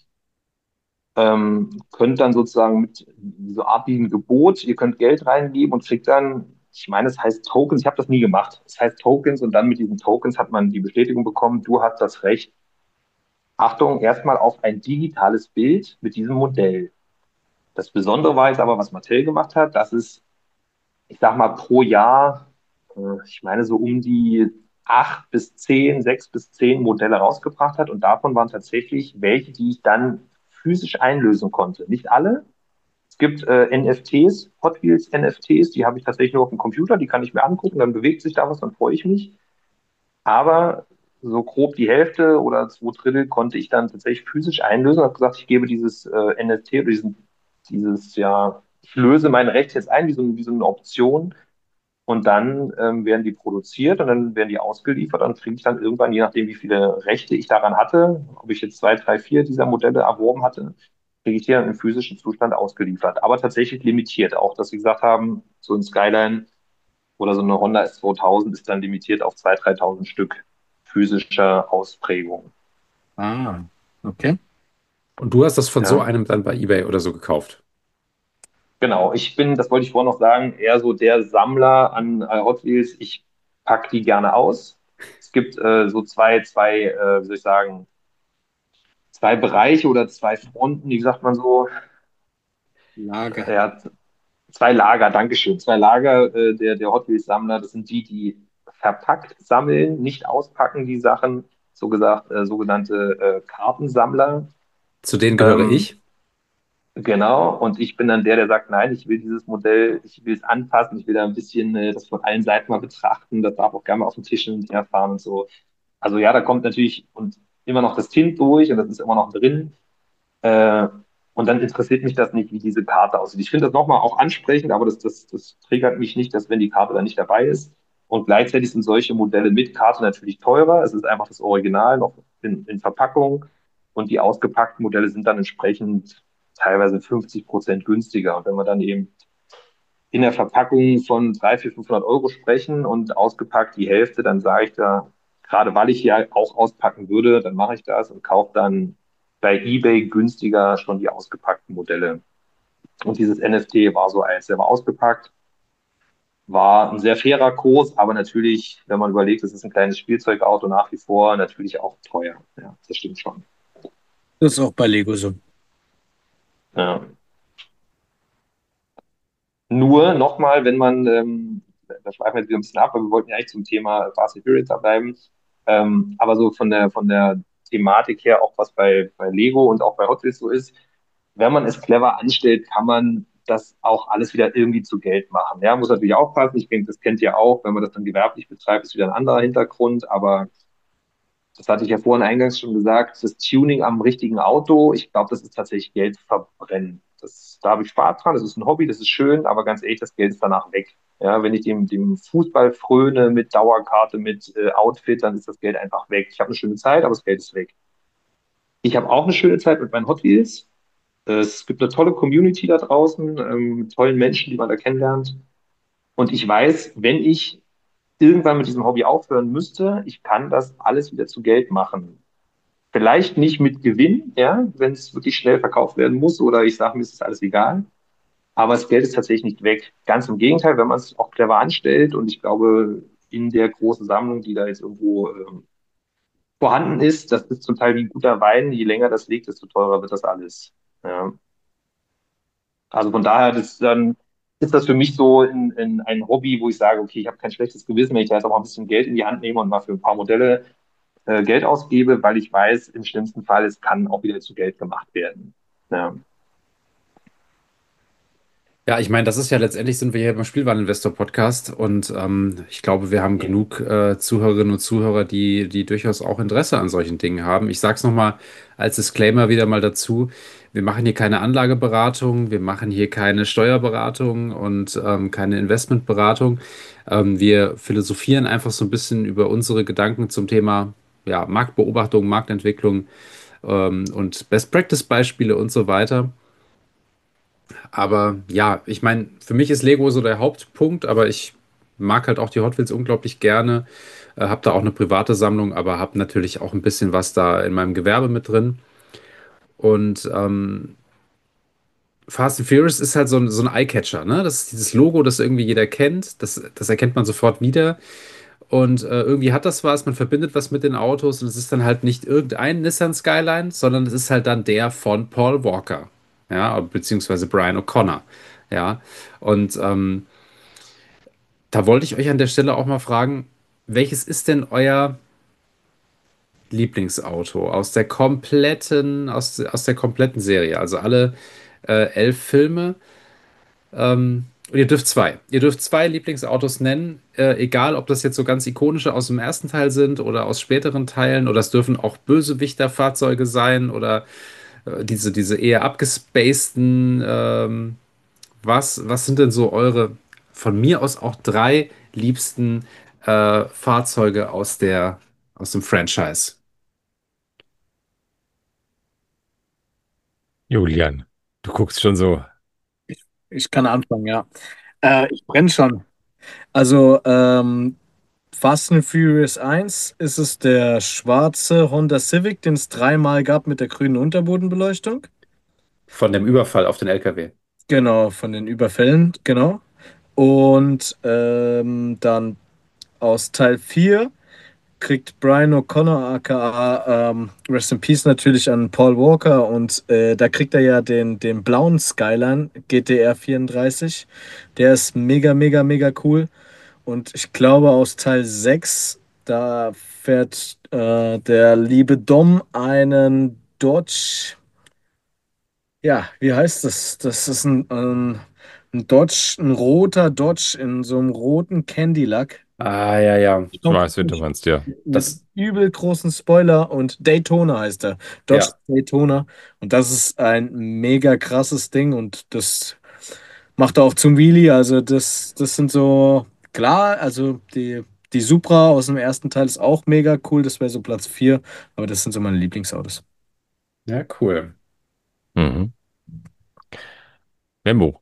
Könnt dann sozusagen mit so Art wie ein Gebot, ihr könnt Geld reingeben und kriegt dann, ich meine, es heißt Tokens, ich habe das nie gemacht. Es heißt Tokens und dann mit diesen Tokens hat man die Bestätigung bekommen, du hast das Recht, Achtung, erstmal auf ein digitales Bild mit diesem Modell. Das Besondere war jetzt aber, was Mattel gemacht hat, dass es, ich sag mal, pro Jahr, ich meine, so um die 8 bis 10, 6 bis 10 Modelle rausgebracht hat. Und davon waren tatsächlich welche, die ich dann physisch einlösen konnte. Nicht alle. Es gibt NFTs, Hot Wheels NFTs, die habe ich tatsächlich nur auf dem Computer, die kann ich mir angucken, dann bewegt sich da was, dann freue ich mich. Aber so grob die Hälfte oder 2 Drittel konnte ich dann tatsächlich physisch einlösen und habe gesagt, ich gebe dieses NFT oder ja, ich löse mein Recht jetzt ein, wie so eine Option. Und dann werden die produziert und dann werden die ausgeliefert und kriege ich dann irgendwann, je nachdem, wie viele Rechte ich daran hatte, ob ich jetzt 2, 3, 4 dieser Modelle erworben hatte, kriege ich die dann im physischen Zustand ausgeliefert. Aber tatsächlich limitiert auch, dass sie gesagt haben, so ein Skyline oder so eine Honda S2000 ist dann limitiert auf 2.000, 3.000 Stück physischer Ausprägung. Ah, okay. Und du hast das von so Ja, einem dann bei eBay oder so gekauft. genau. Ich bin, das wollte ich vorhin noch sagen, eher so der Sammler an Hot Wheels. Ich packe die gerne aus. Es gibt so wie soll ich sagen, 2 Bereiche oder 2 Fronten, wie sagt man so? Lager. Ja, 2 Lager, Dankeschön. 2 Lager der Hot Wheels-Sammler. Das sind die, die verpackt sammeln, nicht auspacken, die Sachen. Sogenannte Kartensammler. Zu denen gehöre Ähm, ich. Genau, und ich bin dann der, der sagt, nein, ich will dieses Modell, ich will es anpassen, ich will da ein bisschen das von allen Seiten mal betrachten, das darf auch gerne mal auf den Tisch hin und her fahren und so. Also ja, da kommt natürlich und immer noch das Tint durch und das ist immer noch drin. Äh, und dann interessiert mich das nicht, wie diese Karte aussieht. Ich finde das nochmal auch ansprechend, aber das triggert mich nicht, dass wenn die Karte dann nicht dabei ist. Und gleichzeitig sind solche Modelle mit Karte natürlich teurer. Es ist einfach das Original noch in Verpackung. Und die ausgepackten Modelle sind dann entsprechend teilweise 50% günstiger. Und wenn wir dann eben in der Verpackung von 300, 400, 500 Euro sprechen und ausgepackt die Hälfte, dann sage ich da, gerade weil ich ja auch auspacken würde, dann mache ich das und kaufe dann bei eBay günstiger schon die ausgepackten Modelle. Und dieses NFT war so eins, der war ausgepackt. War ein sehr fairer Kurs, aber natürlich, wenn man überlegt, es ist ein kleines Spielzeugauto nach wie vor, natürlich auch teuer. Ja, das stimmt schon. Das ist auch bei Lego so. Ja. Nur nochmal, wenn man, da schweifen wir jetzt wieder ein bisschen ab, aber wir wollten ja eigentlich zum Thema Fast and Furious bleiben. Aber so von der Thematik her, auch was bei Lego und auch bei Hot Wheels so ist, wenn man es clever anstellt, kann man das auch alles wieder irgendwie zu Geld machen. Ja, muss natürlich aufpassen. Ich denke, das kennt ihr auch. Wenn man das dann gewerblich betreibt, ist wieder ein anderer Hintergrund. Aber das hatte ich ja vorhin eingangs schon gesagt, das Tuning am richtigen Auto, ich glaube, das ist tatsächlich Geld verbrennen. Da habe ich Spaß dran, das ist ein Hobby, das ist schön, aber ganz ehrlich, das Geld ist danach weg. Ja, wenn ich dem Fußball fröne mit Dauerkarte, mit Outfit, dann ist das Geld einfach weg. Ich habe eine schöne Zeit, aber das Geld ist weg. Ich habe auch eine schöne Zeit mit meinen Hot Wheels. Es gibt eine tolle Community da draußen, mit tollen Menschen, die man da kennenlernt. Und ich weiß, wenn ich irgendwann mit diesem Hobby aufhören müsste, ich kann das alles wieder zu Geld machen. Vielleicht nicht mit Gewinn, ja, wenn es wirklich schnell verkauft werden muss oder ich sage, mir ist das alles egal. Aber das Geld ist tatsächlich nicht weg. Ganz im Gegenteil, wenn man es auch clever anstellt und ich glaube, in der großen Sammlung, die da jetzt irgendwo vorhanden ist, das ist zum Teil wie guter Wein. Je länger das liegt, desto teurer wird das alles. Ja. Also von daher, ist das für mich so ein Hobby, wo ich sage, okay, ich habe kein schlechtes Gewissen, wenn ich da jetzt auch mal ein bisschen Geld in die Hand nehme und mal für ein paar Modelle Geld ausgebe, weil ich weiß, im schlimmsten Fall, es kann auch wieder zu Geld gemacht werden. Ja, Ja, ich meine, das ist ja letztendlich sind wir hier beim Spielwareninvestor-Podcast und ich glaube, wir haben genug Zuhörerinnen und Zuhörer, die durchaus auch Interesse an solchen Dingen haben. Ich sage es nochmal als Disclaimer wieder mal dazu. Wir machen hier keine Anlageberatung, wir machen hier keine Steuerberatung und keine Investmentberatung. Wir philosophieren einfach so ein bisschen über unsere Gedanken zum Thema ja, Marktbeobachtung, Marktentwicklung und Best-Practice-Beispiele und so weiter. Aber ja, ich meine, für mich ist Lego so der Hauptpunkt, aber ich mag halt auch die Hot Wheels unglaublich gerne. Habe da auch eine private Sammlung, aber habe natürlich auch ein bisschen was da in meinem Gewerbe mit drin. Und Fast and Furious ist halt so ein Eye-Catcher, ne? Das ist dieses Logo, das irgendwie jeder kennt. Das erkennt man sofort wieder. Und irgendwie hat das was, man verbindet was mit den Autos und es ist dann halt nicht irgendein Nissan Skyline, sondern es ist halt dann der von Paul Walker, ja, beziehungsweise Brian O'Connor, ja. Und da wollte ich euch an der Stelle auch mal fragen, welches ist denn euer Lieblingsauto aus der kompletten Serie? Also alle 11 Filme. Und ihr dürft zwei Lieblingsautos nennen, egal ob das jetzt so ganz ikonische aus dem ersten Teil sind oder aus späteren Teilen, oder es dürfen auch Bösewichterfahrzeuge sein oder diese eher abgespaceden. Was sind denn so eure, von mir aus auch drei liebsten Fahrzeuge aus dem Franchise? Julian, du guckst schon so. Ich kann anfangen, ja. Ich brenne schon. Also, Fast and Furious 1 ist es der schwarze Honda Civic, den es dreimal gab mit der grünen Unterbodenbeleuchtung. Von dem Überfall auf den LKW. Genau, von den Überfällen, genau. Und dann aus Teil 4 kriegt Brian O'Connor, aka Rest in Peace, natürlich an Paul Walker. Und da kriegt er ja den blauen Skyline GTR 34. Der ist mega, mega, mega cool. Und ich glaube, aus Teil 6 da fährt der liebe Dom einen Dodge. Ja, wie heißt das? Das ist ein Dodge, ein roter Dodge in so einem roten Candy-Lack. Ah, ja, ja. Ich weiß, wen du meinst, ja. Mit Das, übel großen Spoiler und Daytona heißt er. Dodge ja. Daytona. Und das ist ein mega krasses Ding und das macht er auch zum Wheelie. Also das sind so, klar, also die Supra aus dem ersten Teil ist auch mega cool. Das wäre so Platz 4. Aber das sind so meine Lieblingsautos. Ja, cool. Mhm. Memo,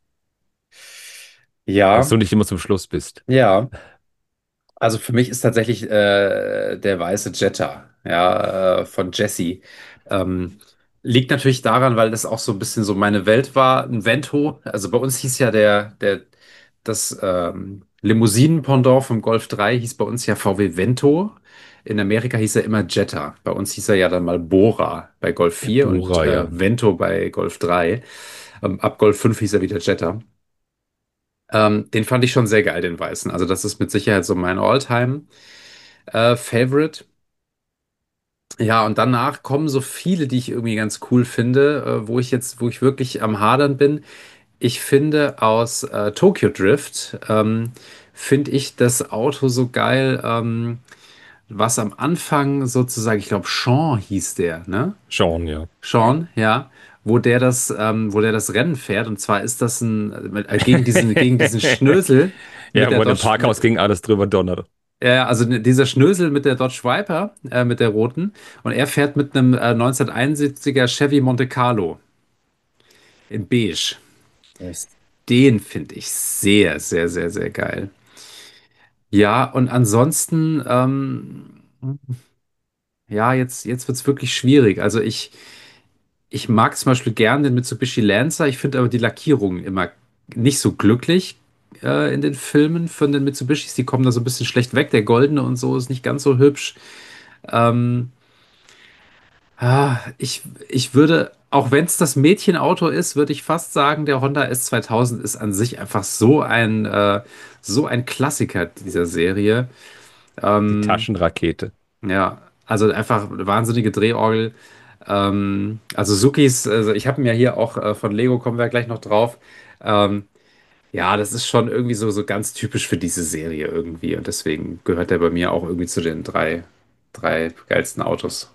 dass Ja, du nicht immer zum Schluss bist. ja. Also für mich ist tatsächlich der weiße Jetta, ja, von Jesse. Liegt natürlich daran, weil das auch so ein bisschen so meine Welt war, ein Vento. Also bei uns hieß ja das Limousinen-Pendant vom Golf 3 hieß bei uns ja VW Vento. In Amerika hieß er immer Jetta. Bei uns hieß er ja dann mal Bora bei Golf Der 4 und Bora, ja. Vento bei Golf 3. Ab Golf 5 hieß er wieder Jetta. Den fand ich schon sehr geil, den weißen. Also das ist mit Sicherheit so mein All-Time-Favorite. Ja, und danach kommen so viele, die ich irgendwie ganz cool finde, wo ich wirklich am Hadern bin. Ich finde aus Tokyo Drift, finde ich das Auto so geil, was am Anfang sozusagen, ich glaube, Sean hieß der, ne? Sean, ja. Sean, ja, wo der das Rennen fährt. Und zwar ist das gegen diesen Schnösel mit Ja, der wo in dem Dodge, Parkhaus ging alles drüber donnert. ja, also dieser Schnösel mit der Dodge Viper, mit der roten. Und er fährt mit einem 1971er Chevy Monte Carlo in beige. Echt? Den finde ich sehr, sehr, sehr, sehr geil. Ja, und ansonsten, ja, jetzt wird es wirklich schwierig. Ich mag zum Beispiel gern den Mitsubishi Lancer. Ich finde aber die Lackierungen immer nicht so glücklich in den Filmen von den Mitsubishis. Die kommen da so ein bisschen schlecht weg. Der goldene und so ist nicht ganz so hübsch. Ähm, ich würde, auch wenn es das Mädchenauto ist, würde ich fast sagen, der Honda S2000 ist an sich einfach so ein Klassiker dieser Serie. Die Ähm, Taschenrakete. ja, also einfach eine wahnsinnige Drehorgel. Also Sukis, also ich habe mir hier auch von Lego, kommen wir gleich noch drauf. Ähm, ja, das ist schon irgendwie so ganz typisch für diese Serie irgendwie. Und deswegen gehört der bei mir auch irgendwie zu den drei geilsten Autos.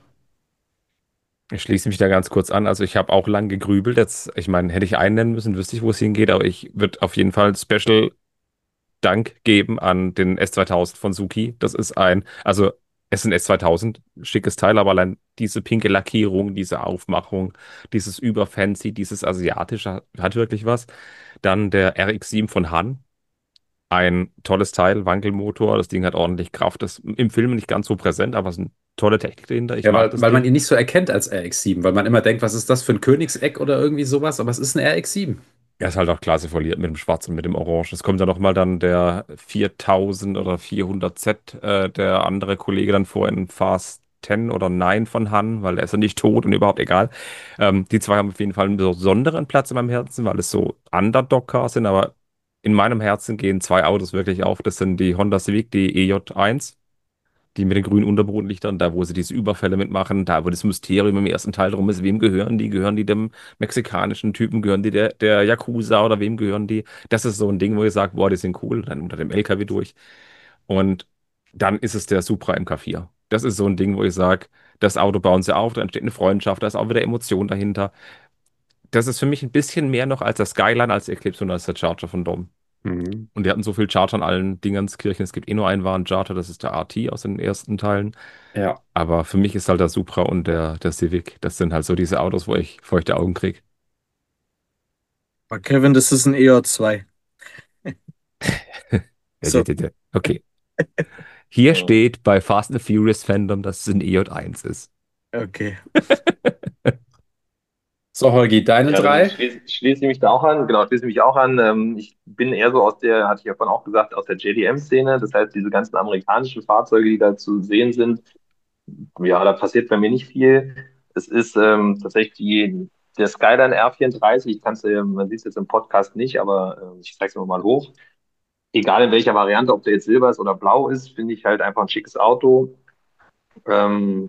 Ich schließe mich da ganz kurz an. Also ich habe auch lang gegrübelt. Jetzt, ich meine, hätte ich einen nennen müssen, wüsste ich, wo es hingeht, aber ich würde auf jeden Fall Special Dank geben an den S2000 von Suzuki. Das ist also es ist ein S2000, schickes Teil, aber allein diese pinke Lackierung, diese Aufmachung, dieses Überfancy, dieses Asiatische hat wirklich was. Dann der RX-7 von Han. Ein tolles Teil, Wankelmotor, das Ding hat ordentlich Kraft. Das ist im Film nicht ganz so präsent, aber es ist eine tolle Technik dahinter. Ich Ja, mag das weil man Ding. ihn nicht so erkennt als RX-7, weil man immer denkt, was ist das für ein Königseck oder irgendwie sowas, aber es ist ein RX-7. Er ist halt auch klasse foliert mit dem Schwarz und mit dem Orange. Es kommt dann nochmal dann der 4000 oder 400Z, der andere Kollege dann vor in Fast 10 oder 9 von Han, weil er ist ja nicht tot und überhaupt egal. Die zwei haben auf jeden Fall einen besonderen Platz in meinem Herzen, weil es so Underdog-Cars sind, aber in meinem Herzen gehen zwei Autos wirklich auf. Das sind die Honda Civic, die EJ1, die mit den grünen Unterbodenlichtern, da wo sie diese Überfälle mitmachen, da wo das Mysterium im ersten Teil drum ist, wem gehören die? Gehören die dem mexikanischen Typen? Gehören die der Yakuza oder wem gehören die? Das ist so ein Ding, wo ich sage, boah, die sind cool, dann unter dem LKW durch. Und dann ist es der Supra MK4. Das ist so ein Ding, wo ich sage, das Auto bauen sie auf, da entsteht eine Freundschaft, da ist auch wieder Emotion dahinter. Das ist für mich ein bisschen mehr noch als der Skyline, als der Eclipse und als der Charger von Dom. Mhm. Und die hatten so viel Charter an allen Dingenskirchen. Es gibt eh nur einen wahren Charter, das ist der RT aus den ersten Teilen. Ja. Aber für mich ist halt der Supra und der Civic, das sind halt so diese Autos, wo ich feuchte Augen kriege. Aber Kevin, das ist ein EO2. So, Okay. Hier Ja. steht bei Fast and Furious Fandom, dass es ein EJ1 ist. okay. So, Holgi, deine Ja, dann drei? schließe ich mich da auch an. Genau, schließe mich auch an. Ich bin eher so aus der, hatte ich ja vorhin auch gesagt, aus der JDM-Szene. Das heißt, diese ganzen amerikanischen Fahrzeuge, die da zu sehen sind, ja, da passiert bei mir nicht viel. Es ist tatsächlich der Skyline R34. Ich kann es, man sieht es jetzt im Podcast nicht, aber ich zeige es mir mal hoch. Egal in welcher Variante, ob der jetzt silber ist oder blau ist, finde ich halt einfach ein schickes Auto. Ähm,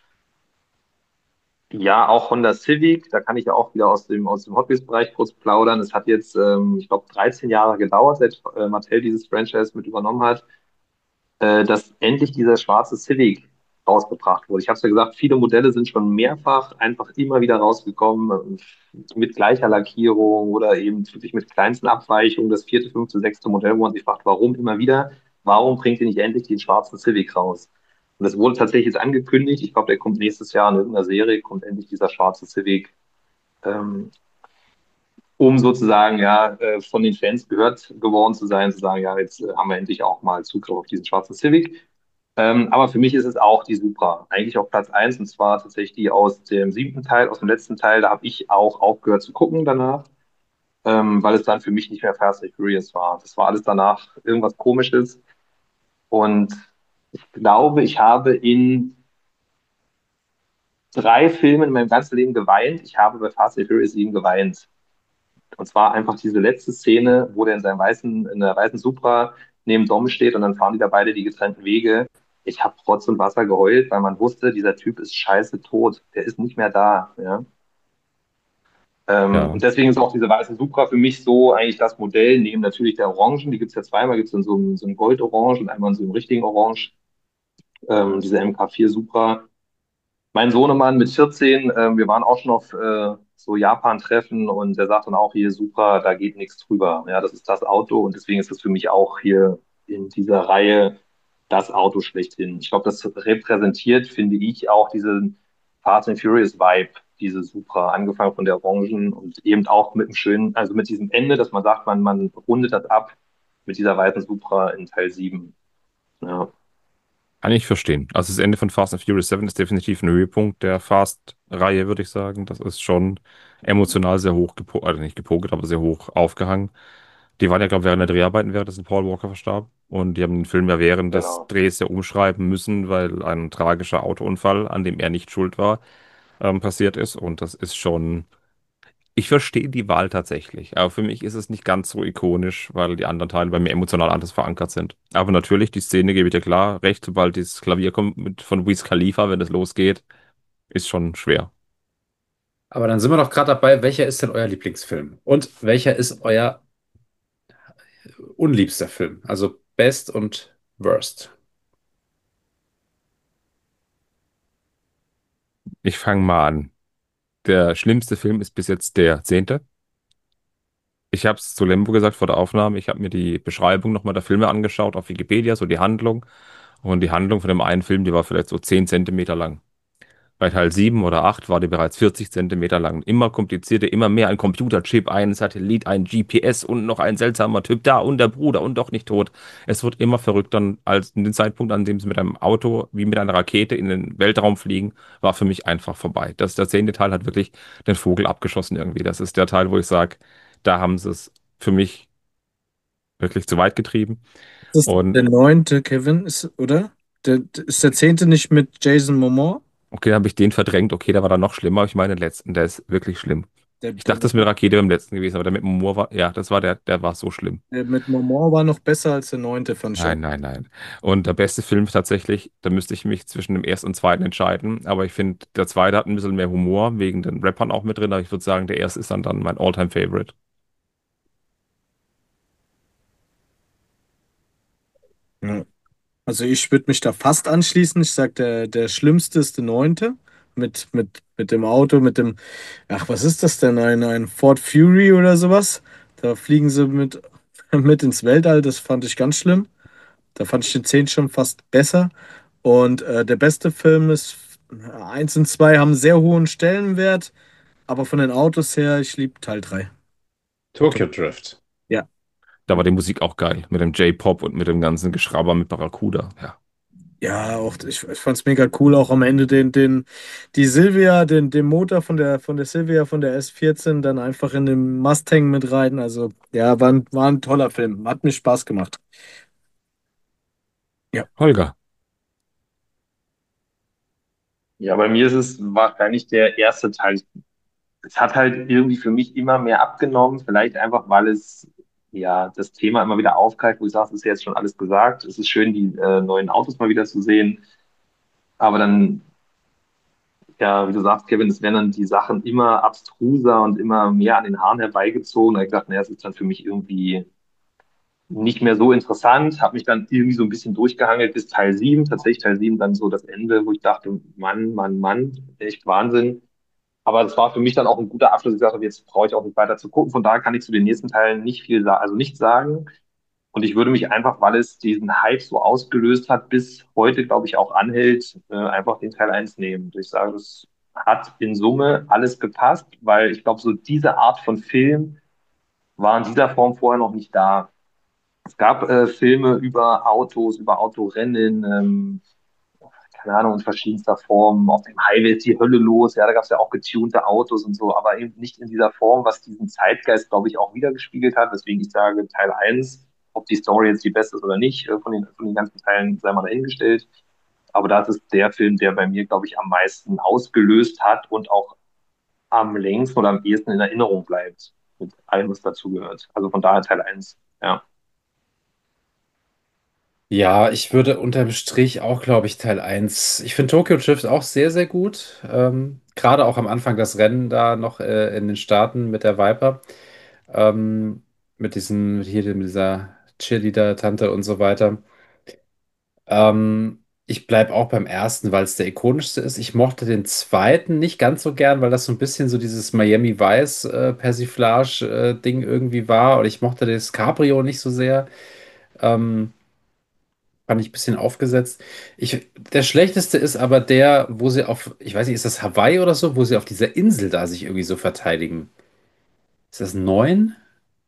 Ja, auch Honda Civic, da kann ich ja auch wieder aus dem Hobbybereich kurz plaudern. Es hat jetzt, ich glaube, 13 Jahre gedauert, seit Mattel dieses Franchise mit übernommen hat, dass endlich dieser schwarze Civic rausgebracht wurde. Ich habe es ja gesagt, viele Modelle sind schon mehrfach einfach immer wieder rausgekommen, mit gleicher Lackierung oder eben wirklich mit kleinsten Abweichungen. Das vierte, fünfte, sechste Modell, wo man sich fragt, warum immer wieder? Warum bringt ihr nicht endlich den schwarzen Civic raus? Und das wurde tatsächlich jetzt angekündigt. Ich glaube, der kommt nächstes Jahr in irgendeiner Serie, kommt endlich dieser schwarze Civic, ähm, um sozusagen ja von den Fans gehört geworden zu sein, zu sagen, ja, jetzt haben wir endlich auch mal Zugriff auf diesen schwarzen Civic. Aber für mich ist es auch die Supra. Eigentlich auf Platz eins, und zwar tatsächlich die aus dem siebten Teil, aus dem letzten Teil. Da habe ich auch aufgehört zu gucken danach. weil es dann für mich nicht mehr Fast and Furious war. Das war alles danach irgendwas Komisches. Und ich glaube, ich habe in 3 Filmen in meinem ganzen Leben geweint. Ich habe bei Fast and Furious 7 geweint. Und zwar einfach diese letzte Szene, wo der in der weißen Supra neben Dom steht und dann fahren die da beide die getrennten Wege. Ich habe Rotz und Wasser geheult, weil man wusste, dieser Typ ist scheiße tot. Der ist nicht mehr da. Ja? Ja. Und deswegen ist auch diese weiße Supra für mich so eigentlich das Modell, neben natürlich der Orangen, die gibt's ja zweimal, gibt's in so einem Goldorange und einmal in so einem richtigen Orange, diese MK4 Supra. Mein Sohnemann mit 14, wir waren auch schon auf so Japan-Treffen und der sagt dann auch hier, Supra, da geht nichts drüber. Ja, das ist das Auto und deswegen ist es für mich auch hier in dieser Reihe das Auto schlechthin. Ich glaube, das repräsentiert, finde ich, auch diesen Fast and Furious Vibe, diese Supra, angefangen von der Orangen und eben auch mit dem schönen, also mit diesem Ende, dass man sagt, man rundet das ab mit dieser weißen Supra in Teil 7. Ja, Kann ich verstehen. Also das Ende von Fast and Furious 7 ist definitiv ein Höhepunkt der Fast-Reihe, würde ich sagen. Das ist schon emotional sehr hoch gepokert, also nicht gepokert, aber sehr hoch aufgehangen. Die waren ja, glaube ich, während der Dreharbeiten, während Paul Walker verstarb. Und die haben den Film ja während des genau. Drehs ja umschreiben müssen, weil ein tragischer Autounfall, an dem er nicht schuld war, passiert ist. Und das ist schon. Ich verstehe die Wahl tatsächlich, aber für mich ist es nicht ganz so ikonisch, weil die anderen Teile bei mir emotional anders verankert sind. Aber natürlich, die Szene gebe ich dir klar recht, sobald dieses Klavier kommt von Wiz Khalifa, wenn es losgeht, ist schon schwer. Aber dann sind wir doch gerade dabei, welcher ist denn euer Lieblingsfilm? Und welcher ist euer unliebster Film? Also Best und Worst. Ich fange mal an. Der schlimmste Film ist bis jetzt der 10. Ich habe es zu Lembo gesagt vor der Aufnahme. Ich habe mir die Beschreibung nochmal der Filme angeschaut auf Wikipedia, so die Handlung. Und die Handlung von dem einen Film, die war vielleicht so 10 Zentimeter lang. Bei Teil 7 oder 8 war die bereits 40 Zentimeter lang. Immer komplizierter, immer mehr ein Computerchip, ein Satellit, ein GPS und noch ein seltsamer Typ da und der Bruder und doch nicht tot. Es wird immer verrückter als in den Zeitpunkt, an dem sie mit einem Auto wie mit einer Rakete in den Weltraum fliegen, war für mich einfach vorbei. Der 10. Teil hat wirklich den Vogel abgeschossen irgendwie. Das ist der Teil, wo ich sage, da haben sie es für mich wirklich zu weit getrieben. Das ist Und der 9., Kevin, ist, oder? Ist der 10. nicht mit Jason Momoa? okay, dann habe ich den verdrängt. Okay, der war dann noch schlimmer. Ich meine den letzten, der ist wirklich schlimm. Ich Der dachte, das mit der Rakete beim letzten gewesen, aber der mit Moore war, ja, das war der war so schlimm. mit Momoa war noch besser als der 9., fand ich auch. Nein, nein, nein. Und der beste Film tatsächlich, da müsste ich mich zwischen dem ersten und zweiten entscheiden. Aber ich finde, der zweite hat ein bisschen mehr Humor, wegen den Rappern auch mit drin. Aber ich würde sagen, der erste ist dann mein All-Time-Favorite. Ja. Also ich würde mich da fast anschließen. Ich sage, der schlimmste ist der 9. Mit dem Auto, ach, was ist das denn? Ein Ford Fury oder sowas? Da fliegen sie mit ins Weltall. Das fand ich ganz schlimm. Da fand ich den 10. schon fast besser. Und der beste Film ist 1 und 2 haben einen sehr hohen Stellenwert, aber von den Autos her, ich liebe Teil 3. Tokyo Drift. Ja. Da war die Musik auch geil. Mit dem J-Pop und mit dem ganzen Geschrabber mit Barracuda. Ja. Ja, auch ich fand es mega cool, auch am Ende die Silvia, den Motor von der Silvia von der S14 dann einfach in den Mustang mit rein. Also, ja, war ein toller Film. Hat mir Spaß gemacht. Ja. Holger. Ja, bei mir ist es wahrscheinlich der erste Teil. Es hat halt irgendwie für mich immer mehr abgenommen, vielleicht einfach, weil es ja das Thema immer wieder aufgreift, wo ich sage, es ist jetzt schon alles gesagt. Es ist schön, die neuen Autos mal wieder zu sehen. Aber dann, ja, wie du sagst, Kevin, es werden dann die Sachen immer abstruser und immer mehr an den Haaren herbeigezogen. Da hab ich gedacht, naja, es ist dann für mich irgendwie nicht mehr so interessant. Habe mich dann irgendwie so ein bisschen durchgehangelt bis Teil 7. Tatsächlich Teil 7 dann so das Ende, wo ich dachte, Mann, Mann, Mann, echt Wahnsinn. Aber das war für mich dann auch ein guter Abschluss. Ich gesagt habe, jetzt brauche ich auch nicht weiter zu gucken. Von daher kann ich zu den nächsten Teilen nicht viel sagen, also nichts sagen. Und ich würde mich einfach, weil es diesen Hype so ausgelöst hat, bis heute, glaube ich, auch anhält, einfach den Teil 1 nehmen. Und ich sage, das hat in Summe alles gepasst, weil ich glaube, so diese Art von Film war in dieser Form vorher noch nicht da. Es gab Filme über Autos, über Autorennen, keine Ahnung, in verschiedenster Form. Auf dem Highway ist die Hölle los. Ja, da gab es ja auch getunte Autos und so, aber eben nicht in dieser Form, was diesen Zeitgeist, glaube ich, auch wiedergespiegelt hat. Deswegen ich sage Teil eins, ob die Story jetzt die beste ist oder nicht, von den ganzen Teilen sei mal dahingestellt. Aber das ist der Film, der bei mir, glaube ich, am meisten ausgelöst hat und auch am längsten oder am ehesten in Erinnerung bleibt. Mit allem, was dazugehört. Also von daher Teil eins. Ja. Ja, ich würde unterm Strich auch, glaube ich, Teil eins. Ich finde Tokyo Drift auch sehr, sehr gut. Gerade auch am Anfang das Rennen da noch in den Staaten mit der Viper. Ähm, mit dieser Cheerleader-Tante und so weiter. Ich bleibe auch beim ersten, weil es der ikonischste ist. Ich mochte den zweiten nicht ganz so gern, weil das so ein bisschen so dieses Miami Vice Persiflage-Ding irgendwie war. Und ich mochte das Cabrio nicht so sehr. Ähm, Fand ich ein bisschen aufgesetzt. Der schlechteste ist aber der, wo sie auf, ich weiß nicht, ist das Hawaii oder so, wo sie auf dieser Insel da sich irgendwie so verteidigen. Ist das 9?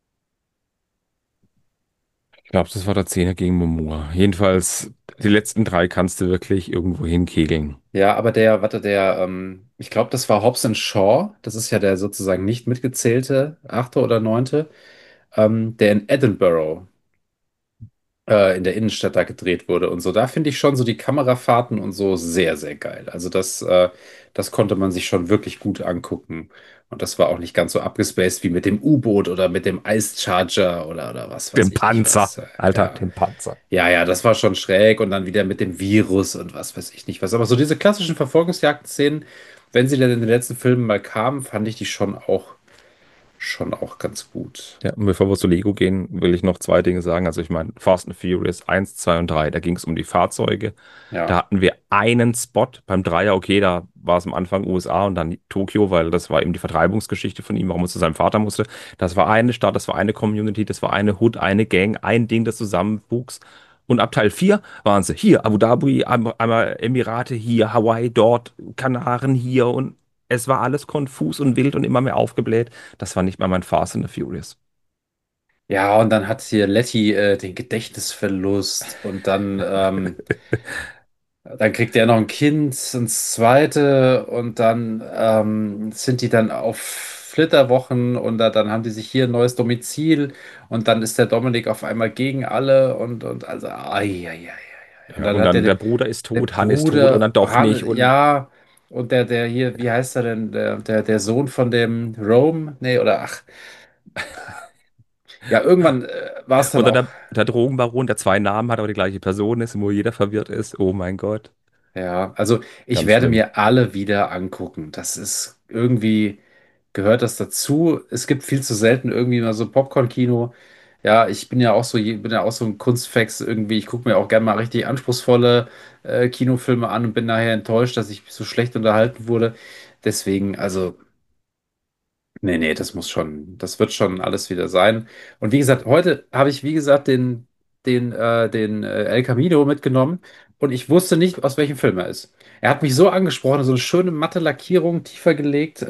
Ich glaube, das war der Zehner gegen Momoa. Jedenfalls, die letzten drei kannst du wirklich irgendwo hinkegeln. Ja, aber der, warte, ich glaube, das war Hobbs and Shaw. Das ist ja der sozusagen nicht mitgezählte achte oder neunte, der in Edinburgh in der Innenstadt da gedreht wurde und so. Da finde ich schon so die Kamerafahrten und so sehr, sehr geil. Also das konnte man sich schon wirklich gut angucken. Und das war auch nicht ganz so abgespaced wie mit dem U-Boot oder mit dem Ice Charger oder was weiß Den ich nicht Panzer, was. Alter, Ja. den Panzer. Ja, ja, das war schon schräg und dann wieder mit dem Virus und was weiß ich nicht was. Aber so diese klassischen Verfolgungsjagd-Szenen, wenn sie dann in den letzten Filmen mal kamen, fand ich die schon auch ganz gut. Ja, und bevor wir zu Lego gehen, will ich noch zwei Dinge sagen. Also ich meine, Fast and Furious eins, 2 und 3, da ging es um die Fahrzeuge. Da Ja. hatten wir einen Spot. Beim Dreier, okay, da war es am Anfang USA und dann Tokio, weil das war eben die Vertreibungsgeschichte von ihm, warum er zu seinem Vater musste. Das war eine Stadt, das war eine Community, das war eine Hood, eine Gang, ein Ding, das zusammenwuchs. Und ab Teil 4 waren sie hier, Abu Dhabi, einmal Emirate hier, Hawaii dort, Kanaren hier und es war alles konfus und wild und immer mehr aufgebläht. Das war nicht mal mein Fast and the Furious. Ja, und dann hat hier Letty den Gedächtnisverlust und dann kriegt er noch ein Kind, ins zweite und dann sind die dann auf Flitterwochen und dann haben die sich hier ein neues Domizil und dann ist der Dominik auf einmal gegen alle und also ai, ai, ai, ai. Und Ja, dann und hat dann der Bruder ist der tot, Han ist tot und Bruder, dann doch nicht. Und Ja, und der hier, wie heißt er denn, der Sohn von dem Rome? Nee, oder ach, ja, irgendwann war es dann Und dann auch. der Drogenbaron, der zwei Namen hat, aber die gleiche Person ist, wo jeder verwirrt ist. Oh mein Gott, Ja, also ich ganz werde schlimm. mir alle wieder angucken. Das ist irgendwie, gehört das dazu. Es gibt viel zu selten irgendwie mal so Popcorn-Kino. Ja, ich bin ja auch so, bin ja auch so ein Kunstfex irgendwie. Ich gucke mir auch gerne mal richtig anspruchsvolle Kinofilme an und bin nachher enttäuscht, dass ich so schlecht unterhalten wurde. Deswegen, also. Nee, nee, das wird schon alles wieder sein. Und wie gesagt, heute habe ich, wie gesagt, den El Camino mitgenommen und ich wusste nicht, aus welchem Film er ist. Er hat mich so angesprochen, so eine schöne matte Lackierung, tiefer gelegt,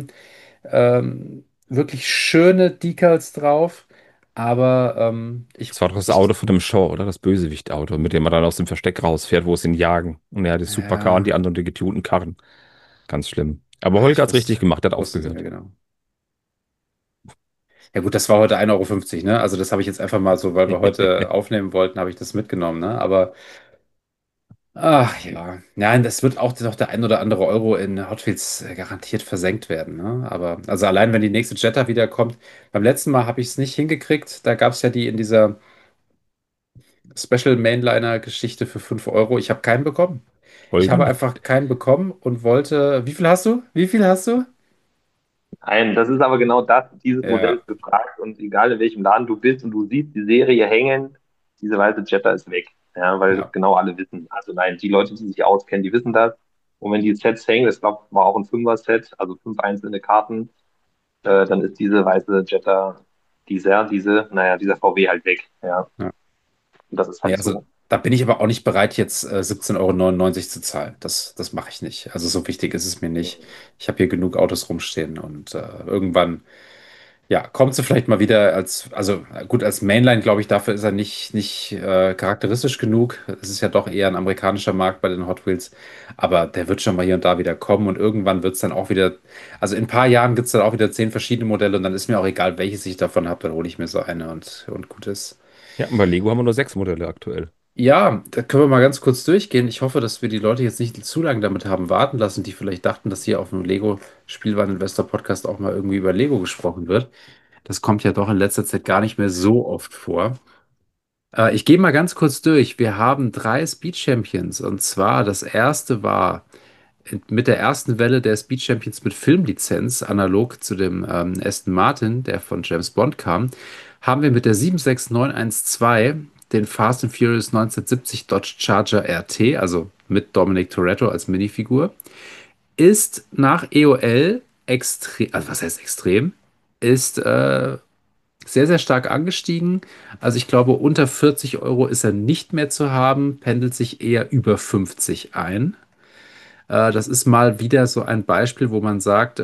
wirklich schöne Decals drauf, aber Das war doch das Auto von dem Shaw, oder? Das Bösewicht-Auto, mit dem er dann aus dem Versteck rausfährt, wo es ihn jagen. Und er hat das Supercar und ja, die anderen die getunten Karren. Ganz schlimm. Aber ach, Holger hat's richtig gemacht, der hat wusste es nicht mehr aufgehört. genau. Ja gut, das war heute 1,50 € ne? Also das habe ich jetzt einfach mal so, weil wir heute aufnehmen wollten, habe ich das mitgenommen, ne? Aber ach ja, nein, das wird auch noch der ein oder andere Euro in Hot Wheels garantiert versenkt werden. Ne? Aber also allein wenn die nächste Jetta wiederkommt, beim letzten Mal habe ich es nicht hingekriegt. Da gab es ja die in dieser Special Mainliner-Geschichte für 5 €. Ich habe keinen bekommen. Ich Holger, habe einfach keinen bekommen und wollte. Wie viel hast du? Wie viel hast du? Nein, das ist aber genau das, dieses Modell Ja, ist gefragt und egal in welchem Laden du bist und du siehst die Serie hängen, diese weiße Jetta ist weg. Ja, weil ja. das genau alle wissen. Also nein, die Leute, die sich auskennen, die wissen das. Und wenn die Sets hängen, das glaube war auch ein Fünfer-Set, also fünf einzelne Karten, dann ist diese weiße Jetta, dieser VW halt weg. Ja, Ja. und das ist Nee, halt also so. da bin ich aber auch nicht bereit, jetzt 17,99 € zu zahlen. Das mache ich nicht. Also so wichtig ist es mir nicht. Ich habe hier genug Autos rumstehen und irgendwann. Ja, kommt sie vielleicht mal wieder also gut, als Mainline, glaube ich, dafür ist er nicht charakteristisch genug. Es ist ja doch eher ein amerikanischer Markt bei den Hot Wheels, aber der wird schon mal hier und da wieder kommen und irgendwann wird es dann auch wieder, also in ein paar Jahren gibt es dann auch wieder 10 verschiedene Modelle und dann ist mir auch egal, welches ich davon habe, dann hole ich mir so eine und gut ist. Ja, und bei Lego haben wir nur 6 Modelle aktuell. Ja, da können wir mal ganz kurz durchgehen. Ich hoffe, dass wir die Leute jetzt nicht zu lange damit haben warten lassen, die vielleicht dachten, dass hier auf dem Lego Spielwareninvestor Podcast auch mal irgendwie über Lego gesprochen wird. Das kommt ja doch in letzter Zeit gar nicht mehr so oft vor. Ich gehe mal ganz kurz durch. Wir haben 3 Speed Champions und zwar das erste war mit der ersten Welle der Speed Champions mit Filmlizenz, analog zu dem Aston Martin, der von James Bond kam, haben wir mit der 76912 den Fast and Furious 1970 Dodge Charger RT, also mit Dominic Toretto als Minifigur, ist nach EOL extrem, also was heißt extrem, ist sehr, sehr stark angestiegen. Also ich glaube, unter 40 Euro ist er nicht mehr zu haben, pendelt sich eher über 50 ein. Das ist mal wieder so ein Beispiel, wo man sagt,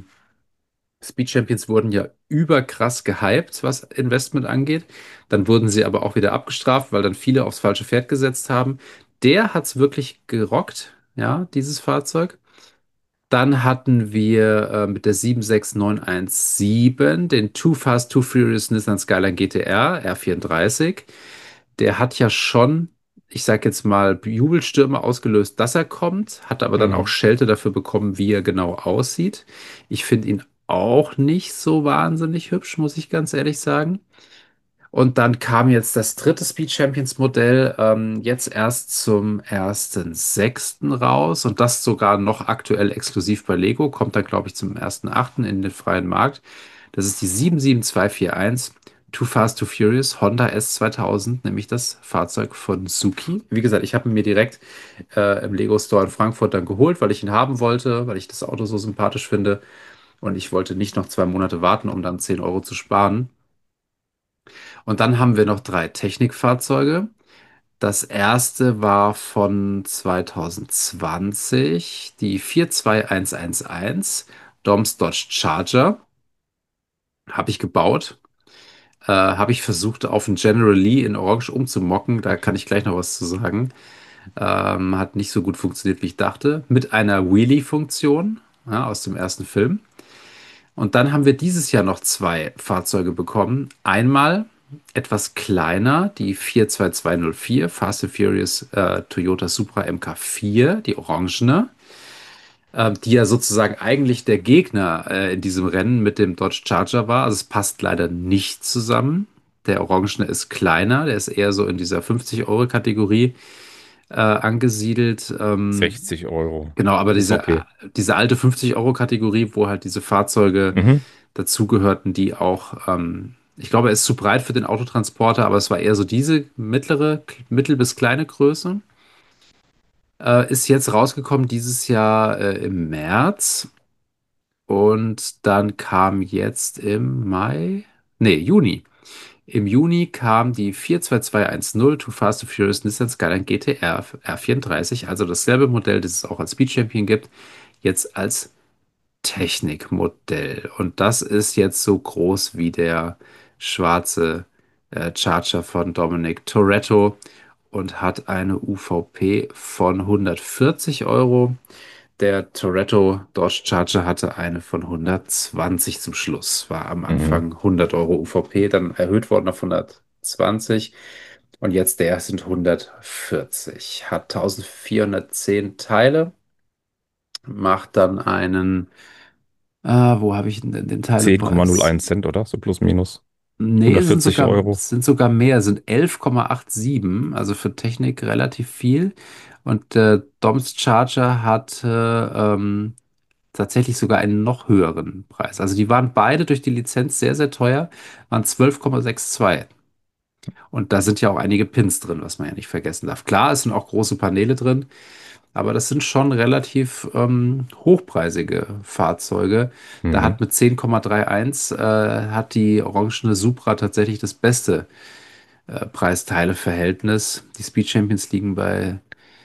Speed Champions wurden ja überkrass gehypt, was Investment angeht. Dann wurden sie aber auch wieder abgestraft, weil dann viele aufs falsche Pferd gesetzt haben. Der hat es wirklich gerockt, ja, dieses Fahrzeug. Dann hatten wir mit der 76917 den Too Fast, Too Furious Nissan Skyline GTR R34. Der hat ja schon, ich sag jetzt mal, Jubelstürme ausgelöst, dass er kommt, hat aber dann auch Mhm. Schelte dafür bekommen, wie er genau aussieht. Ich finde ihn auch nicht so wahnsinnig hübsch, muss ich ganz ehrlich sagen. Und dann kam jetzt das dritte Speed Champions Modell jetzt erst zum 1.6. raus und das sogar noch aktuell exklusiv bei Lego, kommt dann glaube ich zum 1.8. in den freien Markt. Das ist die 77241 Too Fast, Too Furious Honda S2000, nämlich das Fahrzeug von Suzuki. Wie gesagt, ich habe ihn mir direkt im Lego Store in Frankfurt dann geholt, weil ich ihn haben wollte, weil ich das Auto so sympathisch finde und ich wollte nicht noch 2 Monate warten, um dann 10 Euro zu sparen. Und dann haben wir noch 3 Technikfahrzeuge. Das erste war von 2020, die 42111 Doms Dodge Charger. Habe ich gebaut. Habe ich versucht, auf einen General Lee in Orange umzumocken. Da kann ich gleich noch was zu sagen. Hat nicht so gut funktioniert, wie ich dachte. Mit einer Wheelie-Funktion, ja, aus dem ersten Film. Und dann haben wir dieses Jahr noch 2 Fahrzeuge bekommen. Einmal etwas kleiner, die 42204 Fast and Furious Toyota Supra MK4, die orangene, die ja sozusagen eigentlich der Gegner in diesem Rennen mit dem Dodge Charger war. Also es passt leider nicht zusammen. Der orangene ist kleiner, der ist eher so in dieser 50-Euro-Kategorie angesiedelt. 60 Euro. Genau, aber Ist okay. diese alte 50-Euro-Kategorie, wo halt diese Fahrzeuge Mhm. dazugehörten, die auch, ich glaube, er ist zu breit für den Autotransporter, aber es war eher so diese mittel- bis kleine Größe. Ist jetzt rausgekommen dieses Jahr im März und dann kam jetzt im Mai, nee, Juni. Im Juni kam die 42210 Too Fast to Furious Nissan Skyline GTR R34, also dasselbe Modell, das es auch als Speed Champion gibt, jetzt als Technikmodell. Und das ist jetzt so groß wie der schwarze Charger von Dominic Toretto und hat eine UVP von 140 Euro. Der Toretto Dodge Charger hatte eine von 120 zum Schluss. War am Mhm. Anfang 100 Euro UVP, dann erhöht worden auf 120. Und jetzt der sind 140. Hat 1410 Teile, macht dann einen wo habe ich denn den zehn Komma null Teilepreis? eins Cent, oder? So plus minus. Nee, 140 Euro. sind sogar mehr, sind 11,87, also für Technik relativ viel. Und der Doms Charger hatte tatsächlich sogar einen noch höheren Preis. Also die waren beide durch die Lizenz sehr, sehr teuer, waren 12,62. Und da sind ja auch einige Pins drin, was man ja nicht vergessen darf. Klar, es sind auch große Paneele drin, aber das sind schon relativ hochpreisige Fahrzeuge. Da Mhm. hat mit 10,31 hat die orangene Supra tatsächlich das beste Preis-Teile-Verhältnis. Die Speed Champions liegen bei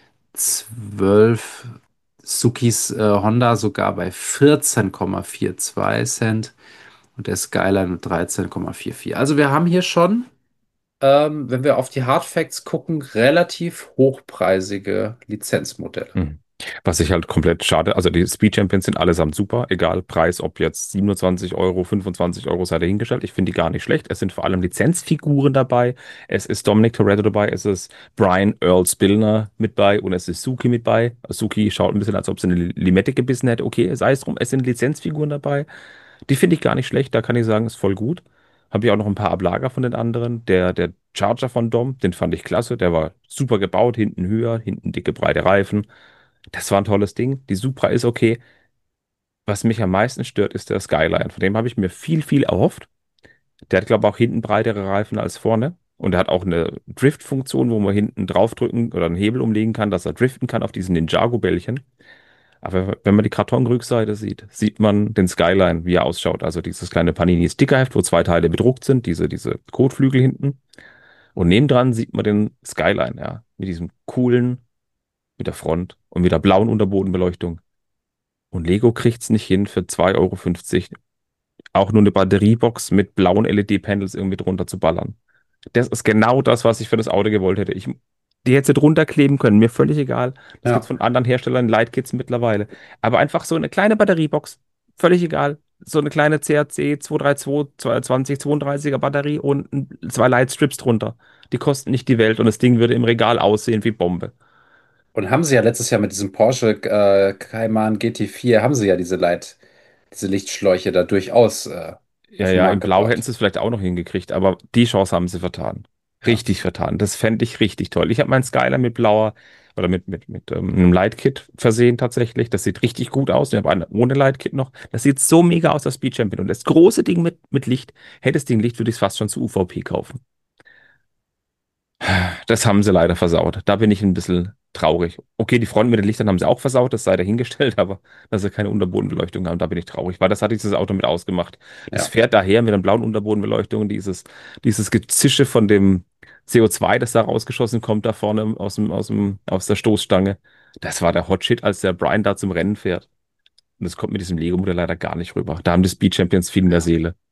12, Suzukis Honda sogar bei 14,42 Cent und der Skyline mit 13,44. Also wir haben hier schon, wenn wir auf die Hard Facts gucken, relativ hochpreisige Lizenzmodelle. Mhm. Was ich halt komplett schade, also die Speed Champions sind allesamt super, egal Preis, ob jetzt 27 Euro, 25 Euro sei dahingestellt. Ich finde die gar nicht schlecht. Es sind vor allem Lizenzfiguren dabei. Es ist Dominic Toretto dabei, es ist Brian Earl Spillner mit bei und es ist Suki mit bei. Suki schaut ein bisschen, als ob sie eine Limette gebissen hätte. Okay, sei es drum, es sind Lizenzfiguren dabei. Die finde ich gar nicht schlecht, da kann ich sagen, ist voll gut. Habe ich auch noch ein paar Ablager von den anderen. Der Charger von Dom, den fand ich klasse. Der war super gebaut, hinten höher, hinten dicke, breite Reifen. Das war ein tolles Ding. Die Supra ist okay. Was mich am meisten stört, ist der Skyline. Von dem habe ich mir viel, viel erhofft. Der hat, glaube ich, auch hinten breitere Reifen als vorne. Und er hat auch eine Drift-Funktion, wo man hinten draufdrücken oder einen Hebel umlegen kann, dass er driften kann auf diesen Ninjago-Bällchen. Aber wenn man die Kartonrückseite sieht, sieht man den Skyline, wie er ausschaut. Also dieses kleine Panini-Stickerheft, wo zwei Teile bedruckt sind, diese Kotflügel hinten. Und nebendran sieht man den Skyline, ja, mit diesem coolen, mit der Front und mit der blauen Unterbodenbeleuchtung. Und Lego kriegt es nicht hin, für 2,50 € auch nur eine Batteriebox mit blauen LED-Panels irgendwie drunter zu ballern. Das ist genau das, was ich für das Auto gewollt hätte. Die hätte sie drunter kleben können, mir völlig egal. Das gibt es Ja. von anderen Herstellern, Lightkits mittlerweile. Aber einfach so eine kleine Batteriebox, völlig egal. So eine kleine CAC 232, 220, 32er Batterie und zwei Lightstrips drunter. Die kosten nicht die Welt und das Ding würde im Regal aussehen wie Bombe. Und haben sie ja letztes Jahr mit diesem Porsche Cayman GT4, haben sie ja diese Lichtschläuche da durchaus Ja, auf den ja, in Markt Blau hätten gebracht. sie es vielleicht auch noch hingekriegt, aber die Chance haben sie vertan. Ja. Richtig vertan. Das fände ich richtig toll. Ich habe meinen Skyline mit blauer oder mit einem Lightkit versehen tatsächlich. Das sieht richtig gut aus. Ich habe einen ohne Lightkit noch. Das sieht so mega aus, das Speed Champion. Und das große Ding mit Licht, hätte das Ding Licht, würde ich es fast schon zu UVP kaufen. Das haben sie leider versaut. Da bin ich ein bisschen traurig. Okay, die Front mit den Lichtern haben sie auch versaut, das sei dahingestellt, aber dass sie keine Unterbodenbeleuchtung haben, da bin ich traurig, weil das hat dieses Auto mit ausgemacht. Das Ja. fährt daher mit einer blauen Unterbodenbeleuchtung, dieses Gezische von dem CO2, das da rausgeschossen kommt, da vorne aus der Stoßstange. Das war der Hotshit, als der Brian da zum Rennen fährt. Und das kommt mit diesem Lego-Modell leider gar nicht rüber. Da haben die Speed Champions viel mehr Ja. Seele.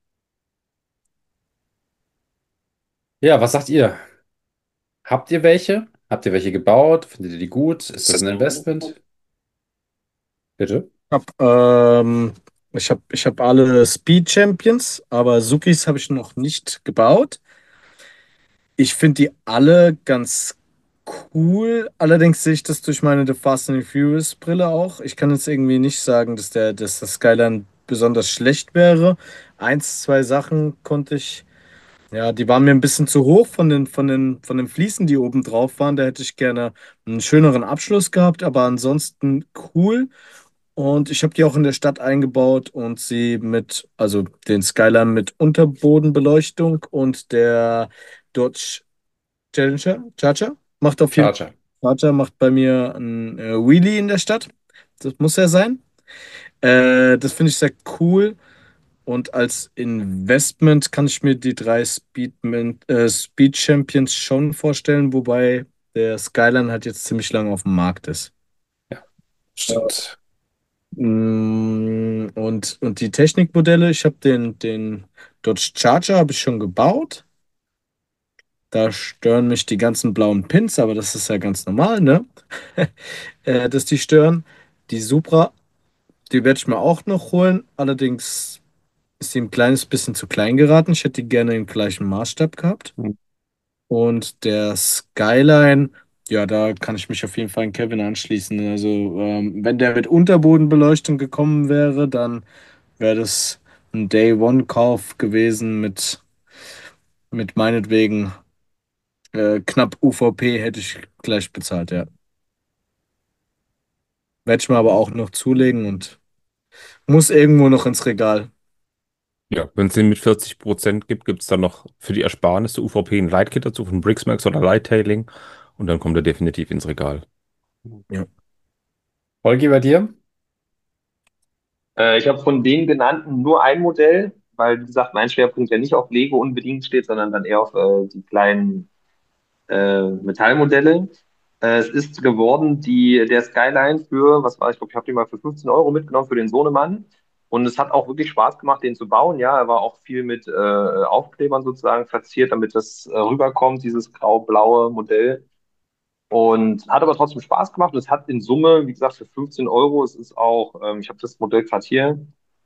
Ja, was sagt ihr? Habt ihr welche? Habt ihr welche gebaut? Findet ihr die gut? Ist das ein Investment? Bitte? Hab, ähm, ich hab alle Speed Champions, aber Sukis habe ich noch nicht gebaut. Ich finde die alle ganz cool. Allerdings sehe ich das durch meine The Fast and the Furious Brille auch. Ich kann jetzt irgendwie nicht sagen, dass das Skyline besonders schlecht wäre. Eins, zwei Sachen konnte ich, ja, die waren mir ein bisschen zu hoch von den Fliesen, die oben drauf waren. Da hätte ich gerne einen schöneren Abschluss gehabt, aber ansonsten cool. Und ich habe die auch in der Stadt eingebaut und sie also den Skyline mit Unterbodenbeleuchtung und der Dodge Charger macht auf jeden Charger. Charger macht bei mir ein Wheelie in der Stadt. Das muss er sein. Das finde ich sehr cool. Und als Investment kann ich mir die drei Speed Champions schon vorstellen, wobei der Skyline halt jetzt ziemlich lange auf dem Markt ist. Ja, stimmt. Und die Technikmodelle, ich habe den Dodge Charger habe ich schon gebaut. Da stören mich die ganzen blauen Pins, aber das ist ja ganz normal, ne? Dass die stören. Die Supra, die werde ich mir auch noch holen. Allerdings ist die ein kleines bisschen zu klein geraten. Ich hätte die gerne im gleichen Maßstab gehabt. Und der Skyline, ja, da kann ich mich auf jeden Fall an Kevin anschließen. Also, wenn der mit Unterbodenbeleuchtung gekommen wäre, dann wäre das ein Day-One-Kauf gewesen mit meinetwegen knapp UVP hätte ich gleich bezahlt, ja. Werde ich mir aber auch noch zulegen und muss irgendwo noch ins Regal. Ja, wenn es den mit 40% gibt, gibt es dann noch für die Ersparnisse UVP ein Lightkit dazu von Brixmax oder Lighttailing und dann kommt er definitiv ins Regal. Ja. Holgi, bei dir? Ich habe von den genannten nur ein Modell, weil, wie gesagt, mein Schwerpunkt ja nicht auf Lego unbedingt steht, sondern dann eher auf die kleinen Metallmodelle. Es ist geworden der Skyline für, was war ich glaube, ich habe den mal für 15 € mitgenommen für den Sohnemann. Und es hat auch wirklich Spaß gemacht, den zu bauen. Ja, er war auch viel mit Aufklebern sozusagen verziert, damit das rüberkommt, dieses grau-blaue Modell. Und hat aber trotzdem Spaß gemacht. Und es hat in Summe, wie gesagt, für 15 Euro, es ist auch, ich habe das Modell gerade hier,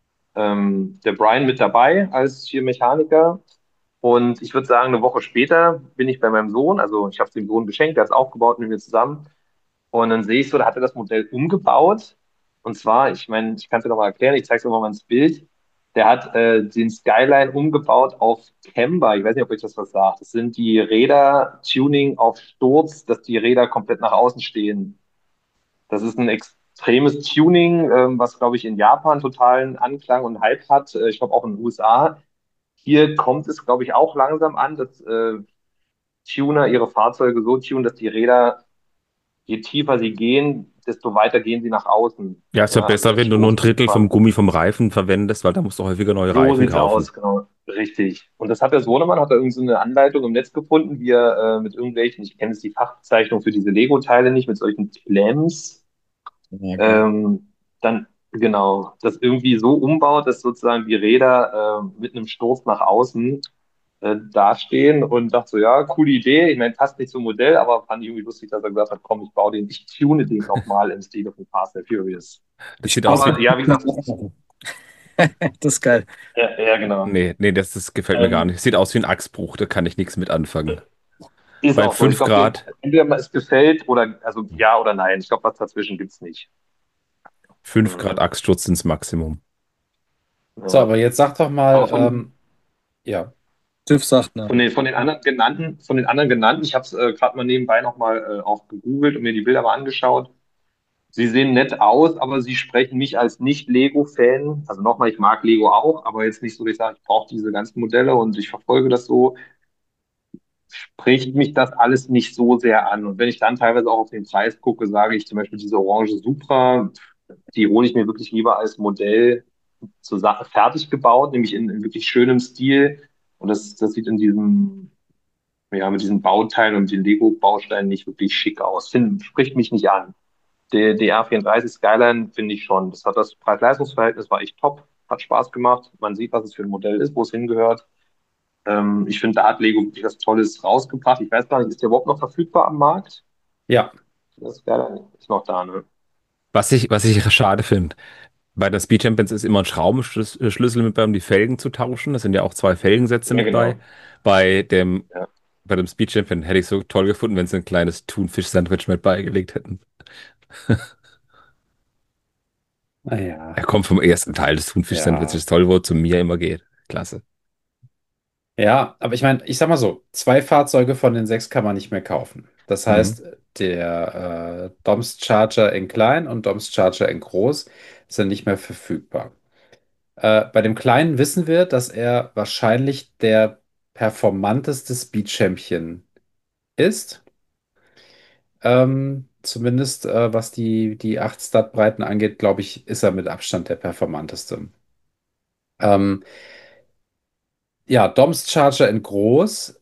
der Brian mit dabei als hier Mechaniker. Und ich würde sagen, eine Woche später bin ich bei meinem Sohn, also ich habe es dem Sohn geschenkt, der hat es aufgebaut mit mir zusammen. Und dann sehe ich so, da hat er das Modell umgebaut. Und zwar, ich meine, ich kann es dir nochmal erklären, ich zeige es dir mal ins Bild. Der hat den Skyline umgebaut auf Camber. Ich weiß nicht, ob euch das was sagt. Das sind die Räder Tuning auf Sturz, dass die Räder komplett nach außen stehen. Das ist ein extremes Tuning, was, glaube ich, in Japan totalen Anklang und Hype hat. Ich glaube auch in den USA. Hier kommt es, glaube ich, auch langsam an, dass Tuner ihre Fahrzeuge so tunen, dass die Räder, je tiefer sie gehen, desto weiter gehen sie nach außen. Ja, ist ja Ja, also besser, der wenn du nur ein Drittel vom Stoßdruck. Gummi vom Reifen verwendest, weil da musst du häufiger neue So Reifen sieht's kaufen. aus, genau. Richtig. Und das hat der Sohnemann, hat er irgend so eine Anleitung im Netz gefunden, wie er mit irgendwelchen, ich kenne jetzt die Fachbezeichnung für diese Lego-Teile nicht, mit solchen Clamps, Ja, geil. dann genau, das irgendwie so umbaut, dass sozusagen die Räder mit einem Stoß nach außen dastehen und dachte so, ja, coole Idee. Ich meine, passt nicht zum Modell, aber fand ich irgendwie lustig, dass er gesagt hat, komm, ich baue den, ich tune den nochmal im Stil von Fast and Furious. Das sieht aus wie, Aber ja, wie gesagt, Das ist geil. ja, genau. nee, das gefällt mir gar Ähm, nicht. Sieht aus wie ein Achsbruch, da kann ich nichts mit anfangen. Ist Bei auch so. Ich 5 glaube, Grad, entweder es gefällt oder, also ja oder nein. Ich glaube, was dazwischen gibt's nicht. 5 Grad Mhm. Achssturz ins Maximum. So, Ja. aber jetzt sag doch Aber mal, ja, TÜV sagt nein. von den anderen genannten, ich habe es gerade mal nebenbei nochmal auch gegoogelt und mir die Bilder mal angeschaut. Sie sehen nett aus, aber sie sprechen mich als Nicht-Lego-Fan. Also nochmal, ich mag Lego auch, aber jetzt nicht so, dass ich sage, ich brauche diese ganzen Modelle und ich verfolge das so. Spricht mich das alles nicht so sehr an. Und wenn ich dann teilweise auch auf den Preis gucke, sage ich zum Beispiel diese orange Supra, die hole ich mir wirklich lieber als Modell zur Sache fertig gebaut, nämlich in wirklich schönem Stil. Und das sieht in diesem, ja, mit diesen Bauteilen und den Lego-Bausteinen nicht wirklich schick aus. Spricht mich nicht an. Die R34 Skyline finde ich schon. Das hat das Preis-Leistungs-Verhältnis war echt top, hat Spaß gemacht. Man sieht, was es für ein Modell ist, wo es hingehört. Ich finde, da hat Lego wirklich was Tolles rausgebracht. Ich weiß gar nicht, ist der überhaupt noch verfügbar am Markt? ja. Das Skyline ist noch da, ne? Was ich schade finde, bei der Speed Champions ist immer ein Schraubenschlüssel mit bei, um die Felgen zu tauschen. Das sind ja auch 2 Felgensätze Ja, mit bei. genau. Bei dem, Ja. bei dem Speed Champion hätte ich so toll gefunden, wenn sie ein kleines Thunfisch-Sandwich mit beigelegt hätten. Er Naja, kommt vom ersten Teil des ja. Thunfisch-Sandwiches. Toll, wo er zu mir immer geht. Klasse. Ja, aber ich meine, ich sag mal so, 2 Fahrzeuge von den 6 kann man nicht mehr kaufen. Das Mhm. heißt, der Doms Charger in klein und Doms Charger in groß sind nicht mehr verfügbar. Bei dem kleinen wissen wir, dass er wahrscheinlich der performanteste Speed Champion ist. Zumindest was die 8 Startbreiten angeht, glaube ich, ist er mit Abstand der performanteste. Ähm, ja, Doms Charger in groß.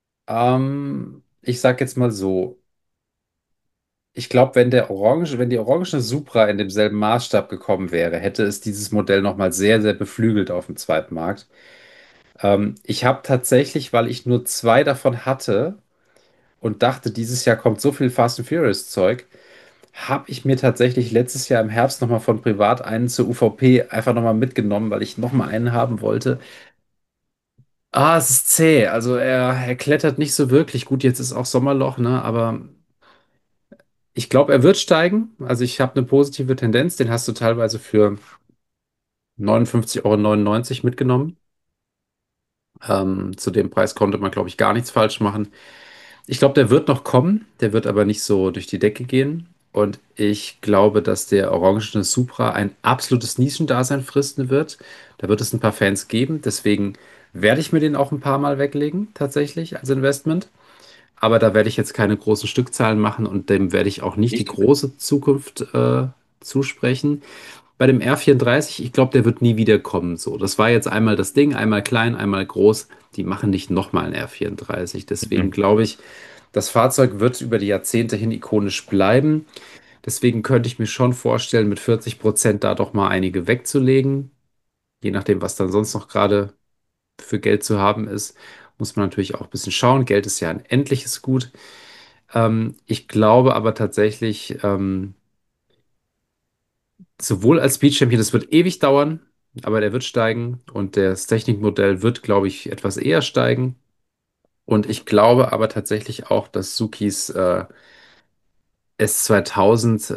Ich sag jetzt mal so, ich glaube, wenn die orange Supra in demselben Maßstab gekommen wäre, hätte es dieses Modell nochmal sehr, sehr beflügelt auf dem Zweitmarkt. Ich habe tatsächlich, weil ich nur 2 davon hatte und dachte, dieses Jahr kommt so viel Fast and Furious Zeug, habe ich mir tatsächlich letztes Jahr im Herbst nochmal von privat einen zur UVP einfach nochmal mitgenommen, weil ich nochmal einen haben wollte. Es ist zäh. Also er klettert nicht so wirklich gut. Jetzt ist auch Sommerloch, ne? Aber ich glaube, er wird steigen. Also ich habe eine positive Tendenz. Den hast du teilweise für 59,99 € mitgenommen. Zu dem Preis konnte man, glaube ich, gar nichts falsch machen. Ich glaube, der wird noch kommen. Der wird aber nicht so durch die Decke gehen. Und ich glaube, dass der orangene Supra ein absolutes Nischendasein fristen wird. Da wird es ein paar Fans geben. Deswegen werde ich mir den auch ein paar Mal weglegen, tatsächlich als Investment. Aber da werde ich jetzt keine großen Stückzahlen machen und dem werde ich auch nicht die Ich, große Zukunft zusprechen. Bei dem R34, ich glaube, der wird nie wieder kommen. So, das war jetzt einmal das Ding, einmal klein, einmal groß. Die machen nicht nochmal ein R34. Deswegen Mhm. glaube ich, das Fahrzeug wird über die Jahrzehnte hin ikonisch bleiben. Deswegen könnte ich mir schon vorstellen, mit 40% da doch mal einige wegzulegen. Je nachdem, was dann sonst noch gerade für Geld zu haben ist, muss man natürlich auch ein bisschen schauen. Geld ist ja ein endliches Gut. Ich glaube aber tatsächlich, sowohl als Speed Champion, das wird ewig dauern, aber der wird steigen und das Technikmodell wird, glaube ich, etwas eher steigen. Und ich glaube aber tatsächlich auch, dass Sukis S2000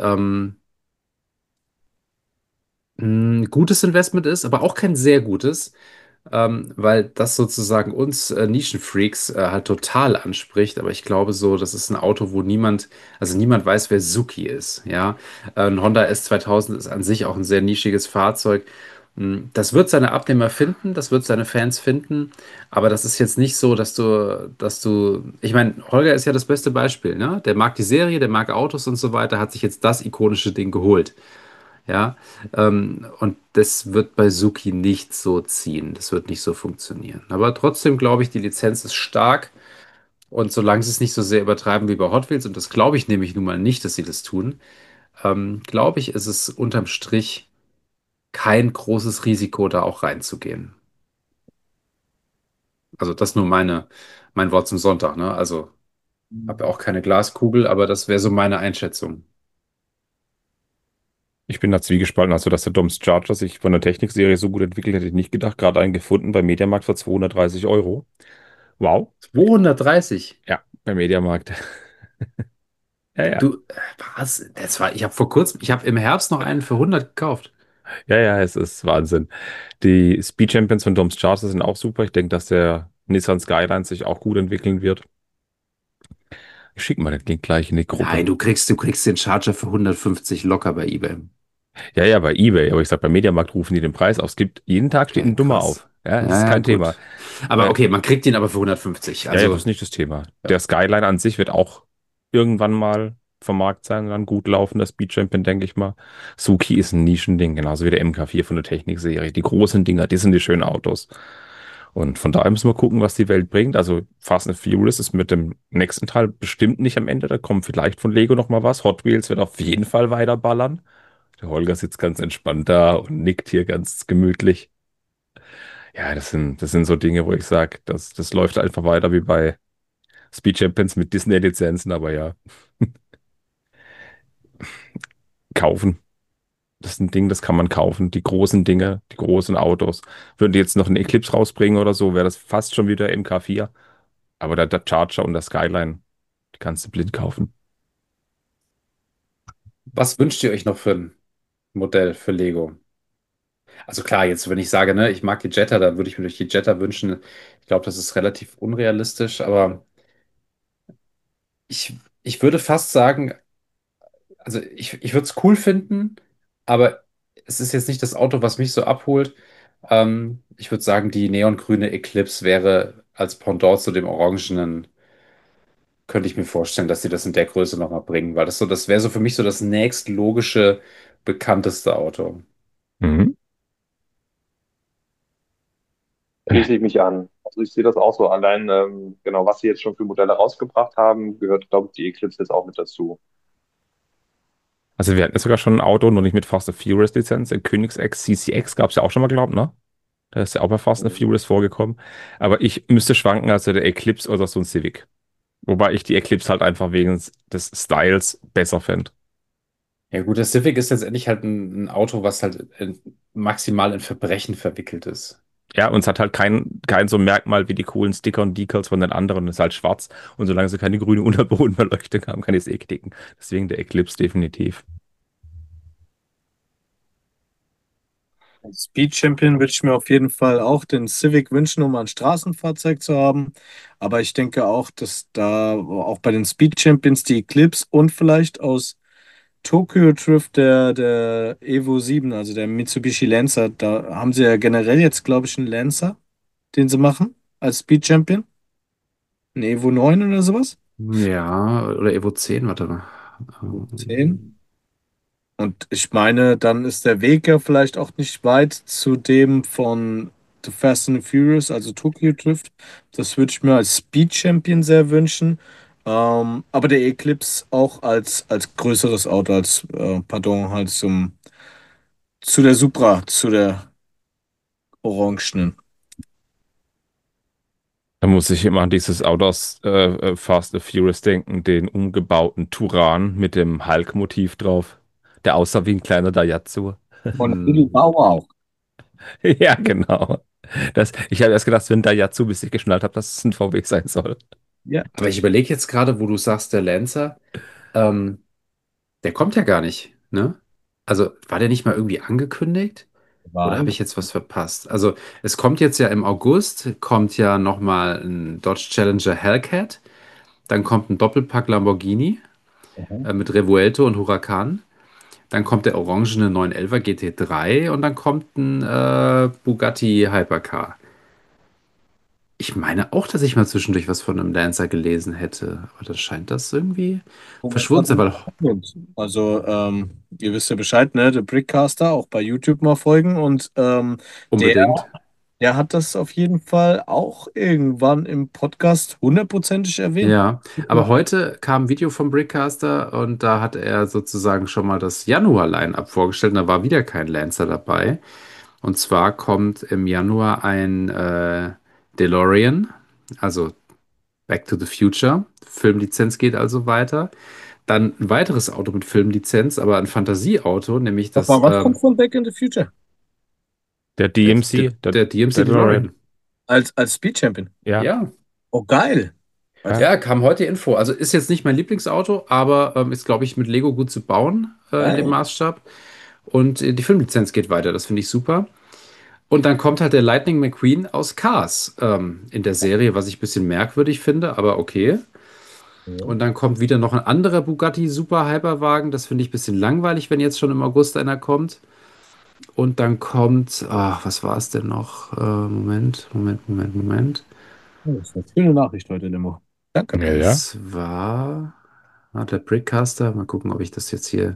ein gutes Investment ist, aber auch kein sehr gutes, weil das sozusagen uns Nischenfreaks halt total anspricht. Aber ich glaube so, das ist ein Auto, wo niemand weiß, wer Suzuki ist. Ja, ein Honda S2000 ist an sich auch ein sehr nischiges Fahrzeug. Das wird seine Abnehmer finden, das wird seine Fans finden, aber das ist jetzt nicht so, ich meine, Holger ist ja das beste Beispiel, ne? Der mag die Serie, der mag Autos und so weiter, hat sich jetzt das ikonische Ding geholt. Ja, und das wird bei Suki nicht so ziehen. Das wird nicht so funktionieren. Aber trotzdem glaube ich, die Lizenz ist stark. Und solange sie es nicht so sehr übertreiben wie bei Hot Wheels, und das glaube ich nämlich nun mal nicht, dass sie das tun, glaube ich, ist es unterm Strich kein großes Risiko, da auch reinzugehen. Also das nur mein Wort zum Sonntag, ne? Also habe ja auch keine Glaskugel, aber das wäre so meine Einschätzung. Ich bin da zwiegespalten, also dass der Dom's Charger sich von der Technikserie so gut entwickelt, hätte ich nicht gedacht. Gerade einen gefunden beim Mediamarkt für 230 Euro. Wow. 230. Ja, beim Mediamarkt. Ja, ja. Du, was? Ich habe im Herbst noch einen für 100 gekauft. Ja, ja, es ist Wahnsinn. Die Speed Champions von Dom's Charger sind auch super. Ich denke, dass der Nissan Skyline sich auch gut entwickeln wird. Ich schicke mal den Link gleich in die Nein, Gruppe. du kriegst den Charger für 150 locker bei eBay. Ja, ja, bei eBay. Aber ich sag, beim Mediamarkt rufen die den Preis auf. Es gibt, jeden Tag steht Okay, ein Dummer krass. auf. Ja, es Ja, ist ja, kein Thema. gut. Aber okay, man kriegt ihn aber für 150. Ja, ja, das ist Also, nicht das Thema. ja. Der Skyline an sich wird auch irgendwann mal vom Markt sein und dann gut laufen, das Speed Champion, denke ich mal. Suzuki ist ein Nischending, genauso wie der MK4 von der Technikserie. Die großen Dinger, die sind die schönen Autos. Und von daher müssen wir gucken, was die Welt bringt. Also Fast and Furious ist mit dem nächsten Teil bestimmt nicht am Ende. Da kommt vielleicht von Lego noch mal was. Hot Wheels wird auf jeden Fall weiterballern. Der Holger sitzt ganz entspannt da und nickt hier ganz gemütlich. Ja, das sind so Dinge, wo ich sage, das läuft einfach weiter wie bei Speed Champions mit Disney-Lizenzen, aber ja, kaufen. Das ist ein Ding, das kann man kaufen. Die großen Dinge, die großen Autos. Würden die jetzt noch einen Eclipse rausbringen oder so, wäre das fast schon wieder MK4. Aber der Charger und der Skyline, die kannst du blind kaufen. Was wünscht ihr euch noch für ein Modell für Lego? Also klar, jetzt, wenn ich sage, ne, ich mag die Jetta, dann würde ich mir durch die Jetta wünschen. Ich glaube, das ist relativ unrealistisch, aber ich würde fast sagen, also ich würde es cool finden, aber es ist jetzt nicht das Auto, was mich so abholt. Ich würde sagen, die neongrüne Eclipse wäre als Pendant zu dem orangenen, könnte ich mir vorstellen, dass sie das in der Größe nochmal bringen, weil das wäre so für mich so das nächstlogische, bekannteste Auto. Mhm. Schließe ich mich an. Also ich sehe das auch so. Allein, genau, was sie jetzt schon für Modelle rausgebracht haben, gehört, glaube ich, die Eclipse jetzt auch mit dazu. Also wir hatten jetzt sogar schon ein Auto, noch nicht mit Fast and Furious Lizenz. Der Königsegg CCX gab es ja auch schon mal, glaubt, ne? Da ist ja auch bei Fast and Mhm. Furious vorgekommen. Aber ich müsste schwanken, also der Eclipse oder so ein Civic. Wobei ich die Eclipse halt einfach wegen des Styles besser fände. Ja gut, das Civic ist letztendlich halt ein Auto, was halt maximal in Verbrechen verwickelt ist. Ja, und es hat halt kein so Merkmal wie die coolen Sticker und Decals von den anderen. Es ist halt schwarz. Und solange sie keine grüne Unterbodenbeleuchtung haben, kann ich es eh knicken. Deswegen der Eclipse definitiv. Als Speed Champion würde ich mir auf jeden Fall auch den Civic wünschen, um ein Straßenfahrzeug zu haben. Aber ich denke auch, dass da auch bei den Speed Champions die Eclipse und vielleicht aus Tokyo Drift der Evo 7, also der Mitsubishi Lancer, da haben sie ja generell jetzt, glaube ich, einen Lancer, den sie machen als Speed Champion. Ein Evo 9 oder sowas. Ja, oder Evo 10, warte mal. 10. Und ich meine, dann ist der Weg ja vielleicht auch nicht weit zu dem von The Fast and the Furious, also Tokyo Drift. Das würde ich mir als Speed Champion sehr wünschen. Aber der Eclipse auch als größeres Auto, pardon, halt zu der Supra, zu der. orangenen. Da muss ich immer an dieses Auto aus Fast and Furious denken, den umgebauten Turan mit dem Hulk-Motiv drauf. Der aussah wie ein kleiner Daihatsu. Von Billy Hm. Bauer auch. Ja, genau. Ich habe erst gedacht, wenn Daihatsu, bis ich geschnallt habe, dass es ein VW sein soll. Ja, Aber ich überlege jetzt gerade, wo du sagst, der Lancer, ähm, der kommt ja gar nicht, ne? Also war der nicht mal irgendwie angekündigt? war Oder habe ein. ich jetzt was verpasst? Also es kommt jetzt ja im August, kommt ja nochmal ein Dodge Challenger Hellcat, dann kommt ein Doppelpack Lamborghini Mhm. mit Revuelto und Huracan, dann kommt der orangene 911 GT3 und dann kommt ein Bugatti Hypercar. Ich meine auch, dass ich mal zwischendurch was von einem Lancer gelesen hätte, aber das scheint das irgendwie Wo wir verschwunden gerade zu sein, im weil Thema sind. Also, ihr wisst ja Bescheid, ne? Der Brickcaster, auch bei YouTube mal folgen. Und der, unbedingt. der hat das auf jeden Fall auch irgendwann im Podcast hundertprozentig erwähnt. Ja, aber heute kam ein Video vom Brickcaster und da hat er sozusagen schon mal das Januar-Line-Up vorgestellt und da war wieder kein Lancer dabei. Und zwar kommt im Januar ein DeLorean, also Back to the Future. Filmlizenz geht also weiter. Dann ein weiteres Auto mit Filmlizenz, aber ein Fantasieauto, nämlich das Nochmal, was kommt von Back in the Future? Der der, DMC, der DMC der DeLorean. DeLorean. Als Speed Champion. Ja, Ja, Oh, geil. ja. ja, kam heute Info. Also ist jetzt nicht mein Lieblingsauto, aber ist, glaube ich, mit Lego gut zu bauen in dem Geil. Maßstab. Und die Filmlizenz geht weiter, das finde ich super. Und dann kommt halt der Lightning McQueen aus Cars in der Serie, was ich ein bisschen merkwürdig finde, aber okay. Ja. Und dann kommt wieder noch ein anderer Bugatti Super Hyperwagen. Das finde ich ein bisschen langweilig, wenn jetzt schon im August einer kommt. Und dann kommt, ach, was war es denn noch? Moment. Das ist eine schöne Nachricht heute, Limo. Danke. Ja, ja. Es war der Brickcaster. Mal gucken, ob ich das jetzt hier.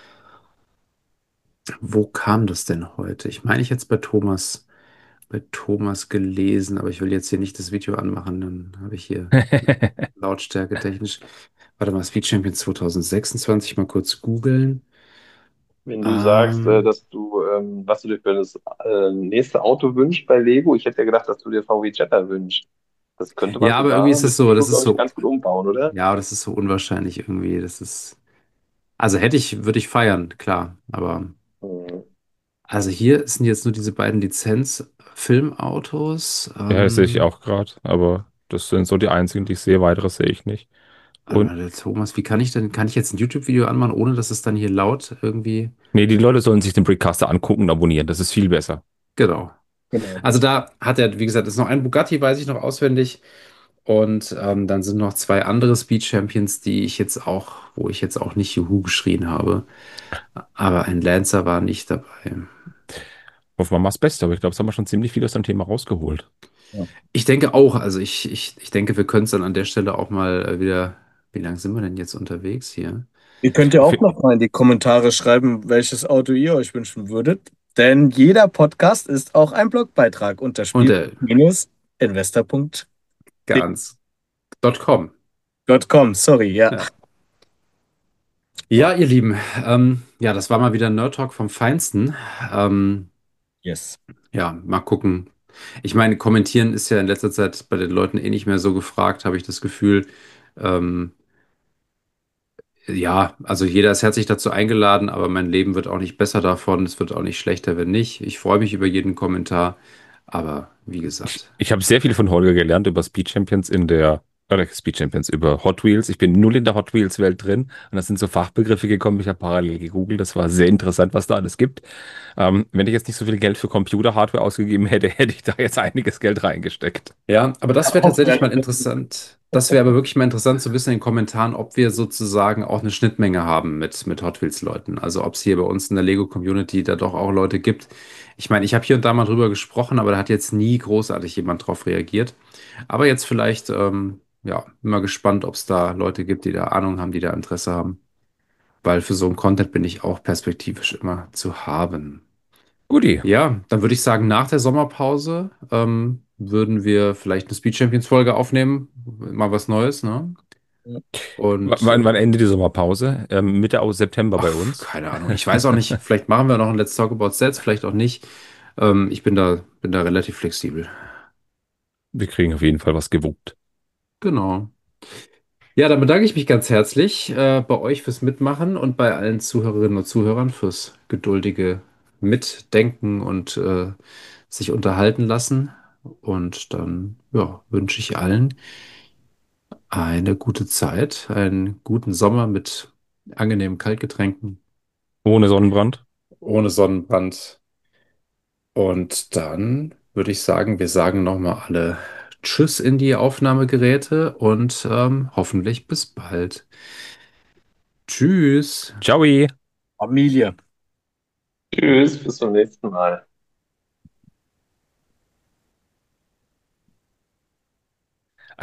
Wo kam das denn heute? Ich meine, ich jetzt bei Thomas gelesen, aber ich will jetzt hier nicht das Video anmachen, dann habe ich hier Lautstärke technisch. Warte mal, Speed Champion 2026, mal kurz googeln. Wenn du sagst, Ähm, was du dir für das nächste Auto wünschst bei Lego, ich hätte ja gedacht, dass du dir VW Jetta wünschst. Das könnte man ja, aber irgendwie sogar ist das mit so, Lego, das ist glaube ich, so, ganz gut umbauen, oder? ja, das ist so unwahrscheinlich irgendwie. Also würde ich feiern, klar. Aber, Mhm. also hier sind jetzt nur diese beiden Lizenz-Filmautos. Ja, das sehe ich auch gerade, aber das sind so die einzigen, die ich sehe. Weitere sehe ich nicht. Warte Und mal, der Thomas, kann ich jetzt ein YouTube-Video anmachen, ohne dass es dann hier laut irgendwie. nee, die Leute sollen sich den Brickcaster angucken und abonnieren. Das ist viel besser. Genau. Genau. Also da hat er, wie gesagt, ist noch ein Bugatti, weiß ich noch auswendig. Und dann sind noch zwei andere Speed Champions, wo ich jetzt auch nicht Juhu geschrien habe. Aber ein Lancer war nicht dabei. Hoffen wir mal das Beste, aber ich glaube, es haben wir schon ziemlich viel aus dem Thema rausgeholt. Ja. Ich denke auch, also ich denke, wir können es dann an der Stelle auch mal wieder. Wie lange sind wir denn jetzt unterwegs hier? Ihr könnt ja auch Fi- noch mal in die Kommentare schreiben, welches Auto ihr euch wünschen würdet. Denn jeder Podcast ist auch ein Blogbeitrag unter Und spiel-investor.com. ganz .com. Sorry, ja. Ja. Ja, ihr Lieben, ja, das war mal wieder Nerd Talk vom Feinsten. Ähm, Yes. ja, mal gucken. Ich meine, kommentieren ist ja in letzter Zeit bei den Leuten eh nicht mehr so gefragt, habe ich das Gefühl. Ähm, ja, also jeder ist herzlich dazu eingeladen, aber mein Leben wird auch nicht besser davon. Es wird auch nicht schlechter, wenn nicht. Ich freue mich über jeden Kommentar, aber wie gesagt. Ich habe sehr viel von Holger gelernt über Speed Champions Speed Champions, über Hot Wheels. Ich bin null in der Hot Wheels Welt drin und da sind so Fachbegriffe gekommen. Ich habe parallel gegoogelt. Das war sehr interessant, was da alles gibt. Wenn ich jetzt nicht so viel Geld für Computer-Hardware ausgegeben hätte, hätte ich da jetzt einiges Geld reingesteckt. Ja, aber das wäre Auch tatsächlich gerne. mal interessant. Das wäre aber wirklich mal interessant zu wissen in den Kommentaren, ob wir sozusagen auch eine Schnittmenge haben mit Hot Wheels-Leuten. Also ob es hier bei uns in der Lego-Community da doch auch Leute gibt. Ich meine, ich habe hier und da mal drüber gesprochen, aber da hat jetzt nie großartig jemand drauf reagiert. Aber jetzt vielleicht, ja, bin mal gespannt, ob es da Leute gibt, die da Ahnung haben, die da Interesse haben. Weil für so einen Content bin ich auch perspektivisch immer zu haben. Guti. Ja, dann würde ich sagen, nach der Sommerpause würden wir vielleicht eine Speed Champions Folge aufnehmen. Mal was Neues, ne? Und Wann endet die Sommerpause? Mitte aus September bei ach, uns. keine Ahnung. Ich weiß auch nicht, vielleicht machen wir noch ein Let's Talk About Sets, vielleicht auch nicht. Ich bin da bin da relativ flexibel. Wir kriegen auf jeden Fall was gewuppt. Genau. Ja, dann bedanke ich mich ganz herzlich bei euch fürs Mitmachen und bei allen Zuhörerinnen und Zuhörern fürs geduldige Mitdenken und sich unterhalten lassen. Und dann ja, wünsche ich allen eine gute Zeit, einen guten Sommer mit angenehmen Kaltgetränken, Ohne Sonnenbrand. ohne Sonnenbrand. Und dann würde ich sagen, wir sagen nochmal alle Tschüss in die Aufnahmegeräte und hoffentlich bis bald. Tschüss. Ciao. Familie. Tschüss, bis zum nächsten Mal.